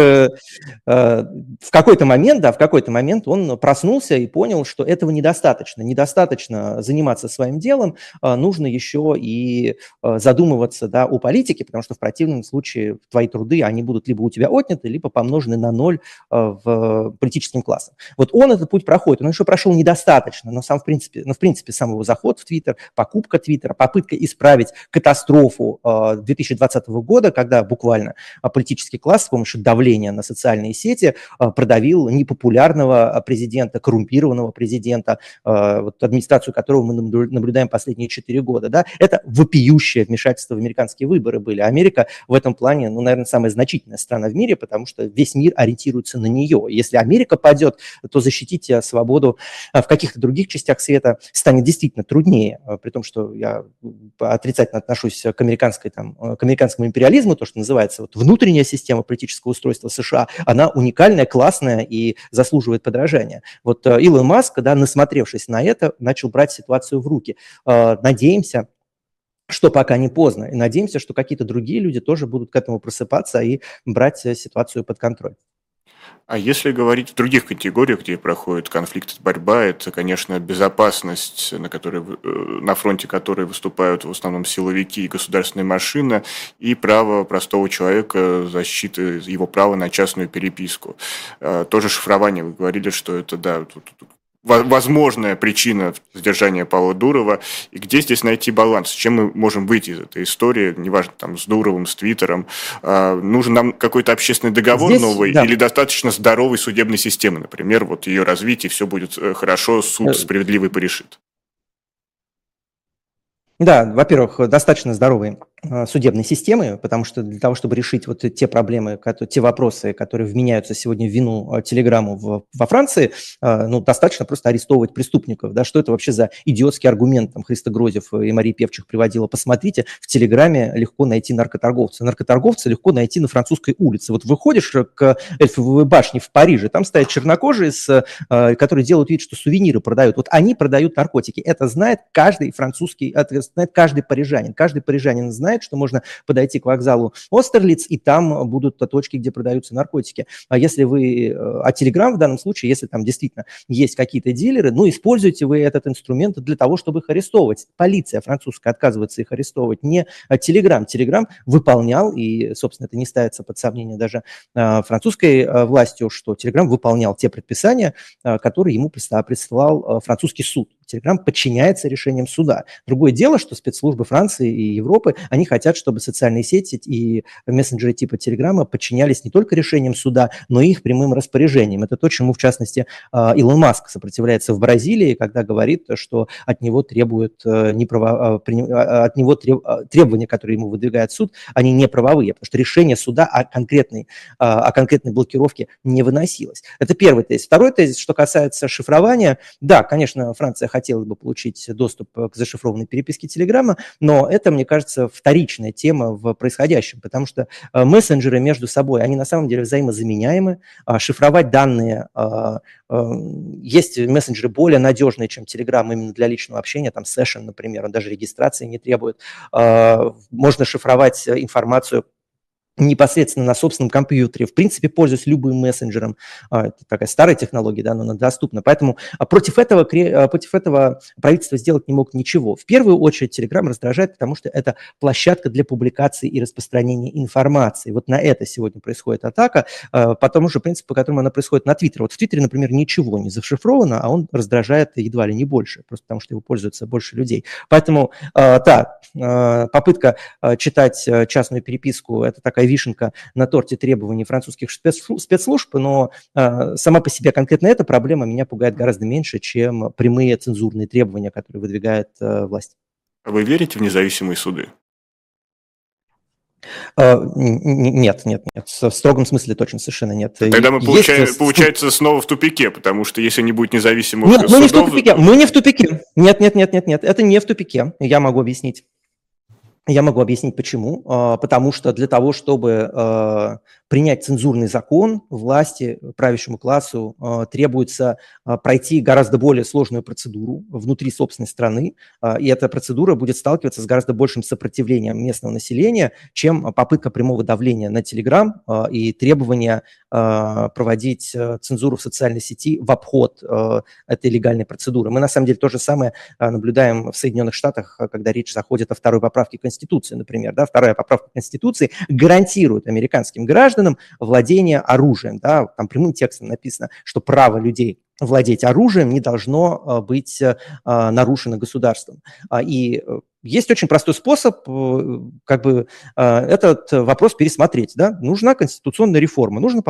в какой-то момент он проснулся и понял, что этого недостаточно. Недостаточно заниматься своим делом, нужно еще и задумываться, да, о политике, потому что в противном случае твои труды, они будут либо у тебя отняты, либо помножены на ноль в политическим классом. Вот он этот путь проходит, он еще прошел недостаточно, но в принципе, сам его заход в Твиттер, покупка Твиттера, попытка исправить катастрофу 2020 года, когда буквально политический класс с помощью давления на социальные сети продавил непопулярного президента, коррумпированного президента, вот администрацию которого мы наблюдаем последние 4 года. Да? Это вопиющее вмешательство в американские выборы были. Америка в этом плане, ну, наверное, самая значительная страна в мире, потому что весь мир ориентируется на нее. Если Америка падет, то защитить свободу в каких-то других частях света станет действительно труднее, при том, что я отрицательно отношусь к американскому империализму, то, что называется вот внутренняя система политического устройства США, она уникальная, классная и заслуживает подражания. Вот Илон Маск, да, насмотревшись на это, начал брать ситуацию в руки. Надеемся, что пока не поздно, и надеемся, что какие-то другие люди тоже будут к этому просыпаться и брать ситуацию под контроль. А если говорить в других категориях, где проходит конфликт, борьба, это, конечно, безопасность, на фронте которой выступают в основном силовики и государственная машина, и право простого человека, защиты его права на частную переписку. Тоже шифрование, вы говорили, что это, да, возможная причина задержания Павла Дурова. И где здесь найти баланс? С чем мы можем выйти из этой истории? Неважно, там, с Дуровым, с Твиттером. Нужен нам какой-то общественный договор здесь, новый, да, или достаточно здоровой судебной системы, например, вот ее развитие, все будет хорошо, суд справедливый порешит? Да, во-первых, достаточно здоровые судебной системы, потому что для того, чтобы решить вот те проблемы, те вопросы, которые вменяются сегодня в вину Телеграму во Франции, ну, достаточно просто арестовывать преступников. Да? Что это вообще за идиотский аргумент? Там Христо Грозев и Мария Певчих приводила. Посмотрите, в Телеграме легко найти наркоторговца. Наркоторговца легко найти на Французской улице. Вот выходишь к Эльфовой башне в Париже, там стоят чернокожие, которые делают вид, что сувениры продают. Вот они продают наркотики. Это знает каждый французский, это знает каждый парижанин. Каждый парижанин знает, что можно подойти к вокзалу Остерлиц, и там будут точки, где продаются наркотики. А если вы, Telegram в данном случае, если там действительно есть какие-то дилеры, ну, используйте вы этот инструмент для того, чтобы их арестовывать. Полиция французская отказывается их арестовывать, не Telegram. Telegram выполнял, и, собственно, это не ставится под сомнение даже французской властью, что Telegram выполнял те предписания, которые ему присылал французский суд. Telegram подчиняется решениям суда. Другое дело, что спецслужбы Франции и Европы, они хотят, чтобы социальные сети и мессенджеры типа Telegram подчинялись не только решениям суда, но и их прямым распоряжениям. Это то, чему, в частности, Илон Маск сопротивляется в Бразилии, когда говорит, что от него требуют требования, которые ему выдвигает суд, они не правовые, потому что решение суда о конкретной блокировке не выносилось. Это первый тезис. Второй тезис, что касается шифрования. Да, конечно, Франция хотела бы получить доступ к зашифрованной переписке Телеграма, но это, мне кажется, вторичная тема в происходящем, потому что мессенджеры между собой, они на самом деле взаимозаменяемы. Шифровать данные, есть мессенджеры более надежные, чем Telegram именно для личного общения, там Session, например, он даже регистрации не требует. Можно шифровать информацию непосредственно на собственном компьютере, в принципе, пользуясь любым мессенджером. Это такая старая технология, да, но она доступна. Поэтому против этого правительство сделать не мог ничего. В первую очередь Telegram раздражает, потому что это площадка для публикации и распространения информации. Вот на это сегодня происходит атака, по тому же принципу, по которому она происходит на Твиттере. Вот в Твиттере, например, ничего не зашифровано, а он раздражает едва ли не больше, просто потому что его пользуются больше людей. Поэтому, да, попытка читать частную переписку – это такая вишенка на торте требований французских спецслужб, но сама по себе конкретно эта проблема меня пугает гораздо меньше, чем прямые цензурные требования, которые выдвигает власть. А вы верите в независимые суды? Нет, нет, нет. В строгом смысле точно совершенно нет. Тогда мы получается снова в тупике, потому что если не будет независимых нет, судов... мы не в тупике. Мы не в тупике. Нет, нет, нет, нет, нет. Это не в тупике. Я могу объяснить. Я могу объяснить, почему. Потому что для того, чтобы принять цензурный закон, власти, правящему классу требуется пройти гораздо более сложную процедуру внутри собственной страны, и эта процедура будет сталкиваться с гораздо большим сопротивлением местного населения, чем попытка прямого давления на Telegram и требования проводить цензуру в социальной сети в обход этой легальной процедуры. Мы, на самом деле, то же самое наблюдаем в Соединенных Штатах, когда речь заходит о второй поправке Конституции, например. Да, вторая поправка Конституции гарантирует американским гражданам владение оружием. Да, там прямым текстом написано, что право людей владеть оружием не должно быть нарушено государством. И есть очень простой способ этот вопрос пересмотреть. Да? Нужна конституционная реформа, нужно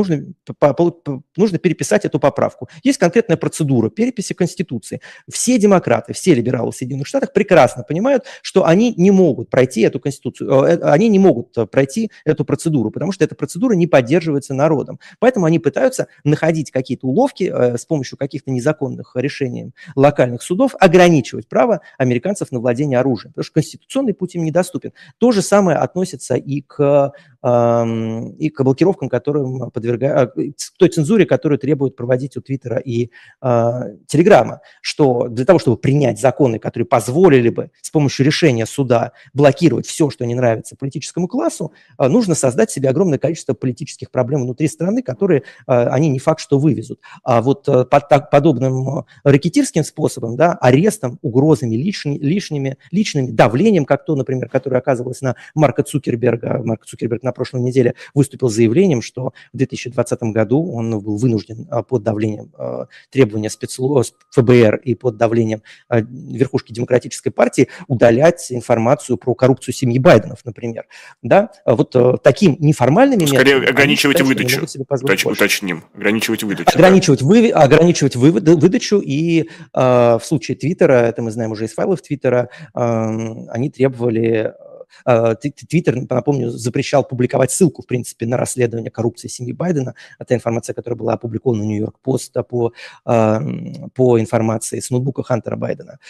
переписать эту поправку. Есть конкретная процедура переписи Конституции. Все демократы, все либералы в Соединенных Штатах прекрасно понимают, что они не могут пройти эту конституцию, они не могут пройти эту процедуру, потому что эта процедура не поддерживается народом. Поэтому они пытаются находить какие-то уловки с помощью каких-то незаконных решений локальных судов, ограничивать право американцев на владение оружием, потому что конституционный путь им недоступен. То же самое относится и к блокировкам, которым подвергают, к той цензуре, которую требуют проводить у Твиттера и Телеграма, что для того, чтобы принять законы, которые позволили бы с помощью решения суда блокировать все, что не нравится политическому классу, нужно создать себе огромное количество политических проблем внутри страны, которые они не факт, что вывезут. А вот подобным рэкетирским способом, да, арестом, угрозами личными, давлением, как то, например, которое оказывалось на Марка Цукерберга. Марк Цукерберг на прошлой неделе выступил с заявлением, что в 2020 году он был вынужден под давлением требования спецслужб ФБР и под давлением верхушки Демократической партии удалять информацию про коррупцию семьи Байденов, например. Да? Вот таким неформальными методами... Скорее ограничивать выдачу, уточним. Ограничивать выдачу. Ограничивать выдачу, и в случае Твиттера, это мы знаем уже из файлов Твиттера, они требовали... Твиттер, напомню, запрещал публиковать ссылку, в принципе, на расследование коррупции семьи Байдена. Это информация, которая была опубликована в Нью-Йорк Пост по информации с ноутбука Хантера Байдена.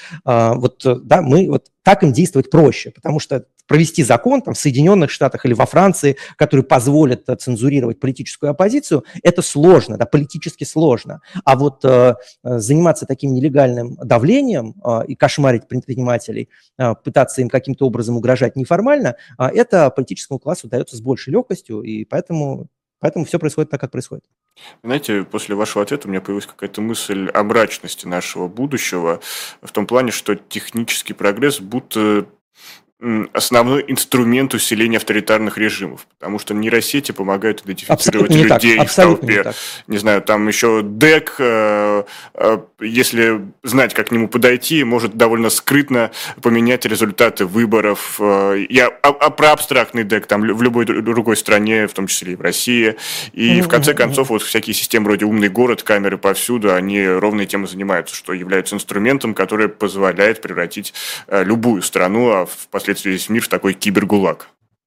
Мы так им действовать проще, потому что провести закон там, в Соединенных Штатах или во Франции, который позволит цензурировать политическую оппозицию, это сложно, да, политически сложно. А вот заниматься таким нелегальным давлением и кошмарить предпринимателей, пытаться им каким-то образом угрожать неформально, это политическому классу дается с большей легкостью, и поэтому все происходит так, как происходит. Знаете, после вашего ответа у меня появилась какая-то мысль о мрачности нашего будущего, в том плане, что технический прогресс будто основной инструмент усиления авторитарных режимов, потому что нейросети помогают идентифицировать людей в толпе. Не знаю, там еще ДЭК, если знать, как к нему подойти, может довольно скрытно поменять результаты выборов. Я про абстрактный ДЭК там в любой другой стране, в том числе и в России. И в конце концов, вот всякие системы вроде «Умный город», камеры повсюду, они ровно тем и занимаются, что являются инструментом, который позволяет превратить любую страну, а впоследствии весь мир в такой кибергулаг.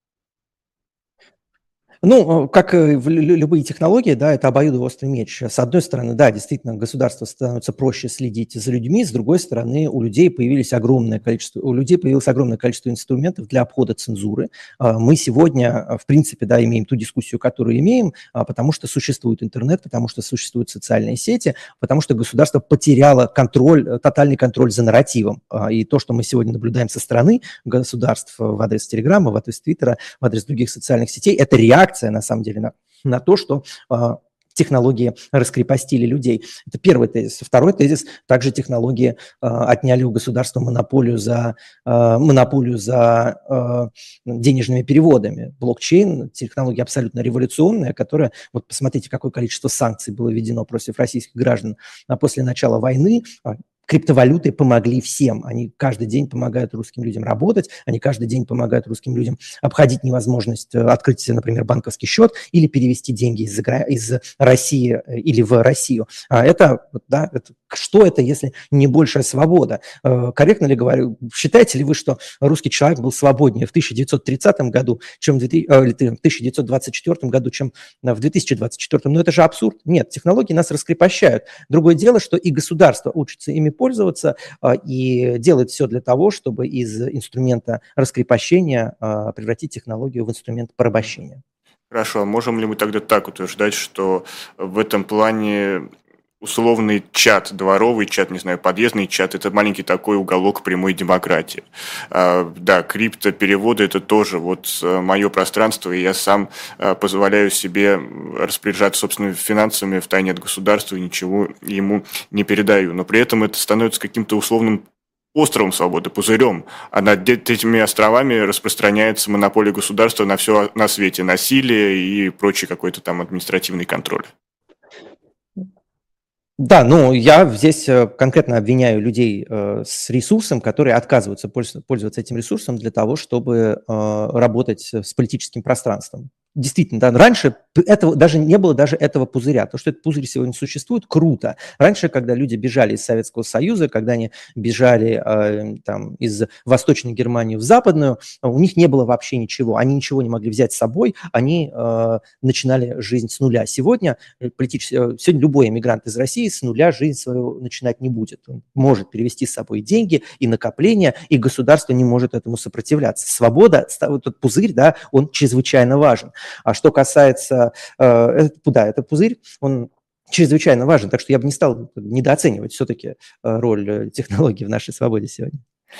Ну, как и любые технологии, да, это обоюдоострый меч. С одной стороны, да, действительно, государству становится проще следить за людьми, с другой стороны, у людей появилось огромное количество инструментов для обхода цензуры. Мы сегодня, в принципе, да, имеем ту дискуссию, которую имеем, потому что существует интернет, потому что существуют социальные сети, потому что государство потеряло тотальный контроль за нарративом. И то, что мы сегодня наблюдаем со стороны государств в адрес Телеграма, в адрес Твиттера, в адрес других социальных сетей, это реакция, на самом деле, на то, что технологии раскрепостили людей. Это первый тезис. Второй тезис. Также технологии отняли у государства монополию за денежными переводами. Блокчейн – технология абсолютно революционная, которая, вот посмотрите, какое количество санкций было введено против российских граждан после начала войны. Криптовалюты помогли всем. Они каждый день помогают русским людям работать, они каждый день помогают русским людям обходить невозможность открыть, например, банковский счет или перевести деньги из России или в Россию. Это что это, если не большая свобода? Корректно ли говорю? Считаете ли вы, что русский человек был свободнее в 1930 году, чем в 1924 году, чем в 2024? Но это же абсурд. Нет, технологии нас раскрепощают. Другое дело, что и государство учится ими пользоваться и делает все для того, чтобы из инструмента раскрепощения превратить технологию в инструмент порабощения. Хорошо, а можем ли мы тогда так утверждать, что в этом плане условный чат, дворовый чат, не знаю, подъездный чат, это маленький такой уголок прямой демократии. Да, криптопереводы – это тоже мое пространство, и я сам позволяю себе распоряжаться собственными финансами в тайне от государства и ничего ему не передаю. Но при этом это становится каким-то условным островом свободы, пузырем, а над этими островами распространяется монополия государства на все на свете, насилие и прочий какой-то там административный контроль. Да, ну я здесь конкретно обвиняю людей с ресурсом, которые отказываются пользоваться этим ресурсом для того, чтобы работать с политическим пространством. Действительно, да, раньше этого даже не было даже этого пузыря. То, что этот пузырь сегодня существует, круто. Раньше, когда люди бежали из Советского Союза, когда они бежали из Восточной Германии в Западную, у них не было вообще ничего. Они ничего не могли взять с собой, они начинали жизнь с нуля. Сегодня любой эмигрант из России с нуля жизнь свою начинать не будет. Он может перевести с собой деньги и накопления, и государство не может этому сопротивляться. Свобода, этот пузырь, да, он чрезвычайно важен. А что касается, этот пузырь, он чрезвычайно важен, так что я бы не стал недооценивать все-таки роль технологий в нашей свободе сегодня.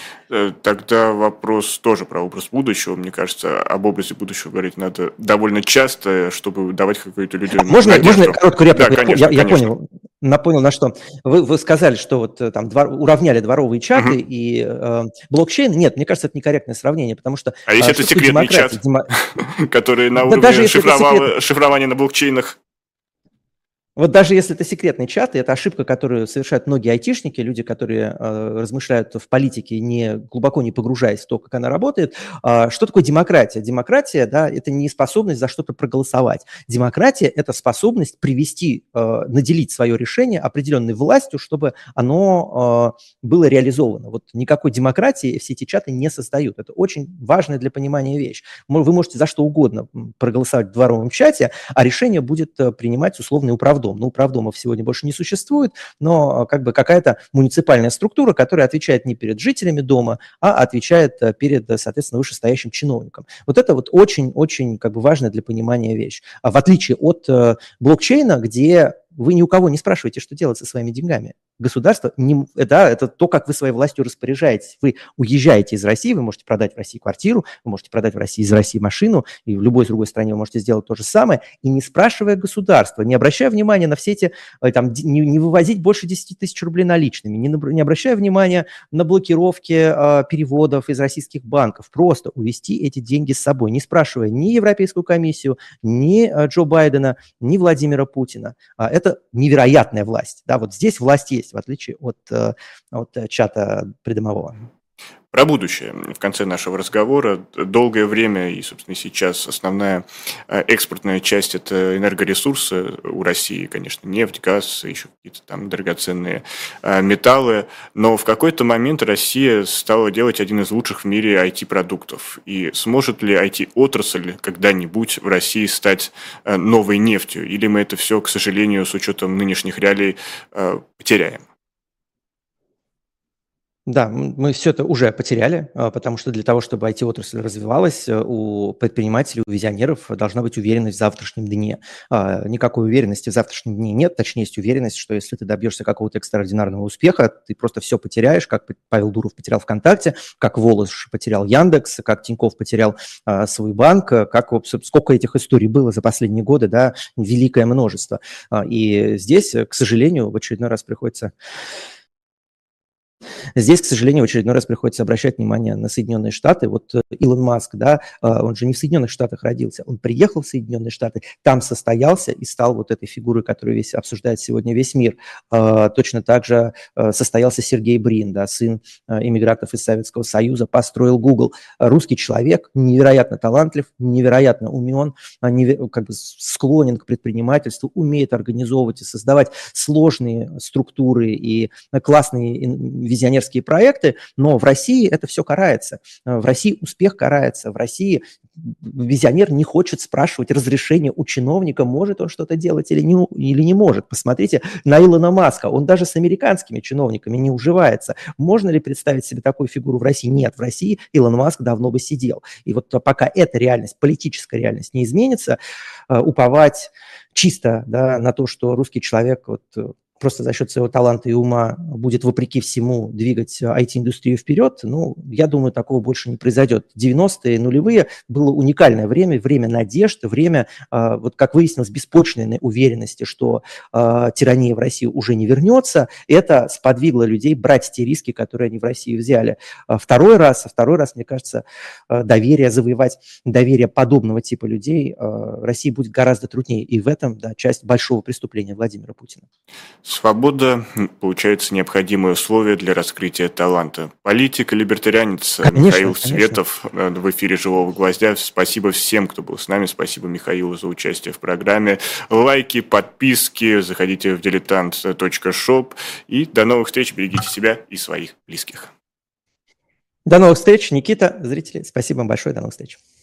Тогда вопрос тоже про образ будущего. Мне кажется, об образе будущего говорить надо довольно часто, чтобы давать какую-то людям Можно короткую реплику? Да, конечно, я понял. Напомнил, на что. Вы сказали, что уравняли дворовые чаты и блокчейн. Нет, мне кажется, это некорректное сравнение, потому что... А если это секретный чат, который на уровне шифрования на блокчейнах? Вот даже если это секретный чат, и это ошибка, которую совершают многие айтишники, люди, которые размышляют в политике, глубоко не погружаясь в то, как она работает. Что такое демократия? Демократия, да, это не способность за что-то проголосовать. Демократия – это способность наделить свое решение определенной властью, чтобы оно было реализовано. Вот никакой демократии все эти чаты не создают. Это очень важная для понимания вещь. Вы можете за что угодно проголосовать в дворовом чате, а решение будет принимать условный управдом. Ну, управдомов сегодня больше не существует, но как бы какая-то муниципальная структура, которая отвечает не перед жителями дома, а отвечает перед, соответственно, вышестоящим чиновником. Вот это вот очень-очень как бы важная для понимания вещь. В отличие от блокчейна, где вы ни у кого не спрашиваете, что делать со своими деньгами. Государство, это то, как вы своей властью распоряжаетесь. Вы уезжаете из России, вы можете продать в России квартиру, вы можете продать из России машину, и в любой другой стране вы можете сделать то же самое, и не спрашивая государства, не обращая внимания на все эти, не вывозить больше 10 тысяч рублей наличными, не обращая внимания на блокировки переводов из российских банков, просто увезти эти деньги с собой, не спрашивая ни Европейскую комиссию, ни Джо Байдена, ни Владимира Путина. Это невероятная власть. Да, вот здесь власть есть, в отличие от чата придомового. Про будущее. В конце нашего разговора долгое время и, собственно, сейчас основная экспортная часть – это энергоресурсы у России, конечно, нефть, газ, еще какие-то там драгоценные металлы. Но в какой-то момент Россия стала делать один из лучших в мире IT-продуктов. И сможет ли IT-отрасль когда-нибудь в России стать новой нефтью? Или мы это все, к сожалению, с учетом нынешних реалий потеряем? Да, мы все это уже потеряли, потому что для того, чтобы IT-отрасль развивалась, у предпринимателей, у визионеров должна быть уверенность в завтрашнем дне. Никакой уверенности в завтрашнем дне нет, точнее, есть уверенность, что если ты добьешься какого-то экстраординарного успеха, ты просто все потеряешь, как Павел Дуров потерял ВКонтакте, как Волош потерял Яндекс, как Тинькофф потерял свой банк, сколько этих историй было за последние годы, да, великое множество. И здесь, к сожалению, в очередной раз приходится Здесь, к сожалению, в очередной раз приходится обращать внимание на Соединенные Штаты. Вот Илон Маск, да, он же не в Соединенных Штатах родился, он приехал в Соединенные Штаты, там состоялся и стал вот этой фигурой, которую обсуждает сегодня весь мир. Точно так же состоялся Сергей Брин, да, сын иммигрантов из Советского Союза, построил Google. Русский человек, невероятно талантлив, невероятно умен, как бы склонен к предпринимательству, умеет организовывать и создавать сложные структуры и классные визионерские проекты, но в России это все карается. В России успех карается. В России визионер не хочет спрашивать разрешения у чиновника, может он что-то делать или не может. Посмотрите на Илона Маска. Он даже с американскими чиновниками не уживается. Можно ли представить себе такую фигуру в России? Нет, в России Илон Маск давно бы сидел. И вот пока эта реальность, политическая реальность не изменится, уповать чисто, да, на то, что русский человек вот просто за счет своего таланта и ума будет вопреки всему двигать IT-индустрию вперед, ну, я думаю, такого больше не произойдет. 90-е, нулевые было уникальное время, время надежд, время, вот как выяснилось, беспочвенной уверенности, что тирания в России уже не вернется. Это сподвигло людей брать те риски, которые они в России взяли. Второй раз, мне кажется, завоевать доверие подобного типа людей России будет гораздо труднее. И в этом, да, часть большого преступления Владимира Путина. Свобода, получается, необходимое условие для раскрытия таланта. Политик и либертарианец Михаил Светов в эфире «Живого гвоздя». Спасибо всем, кто был с нами. Спасибо Михаилу за участие в программе. Лайки, подписки, заходите в diletant.shop. И до новых встреч. Берегите себя и своих близких. До новых встреч. Никита, зрители, спасибо вам большое. До новых встреч.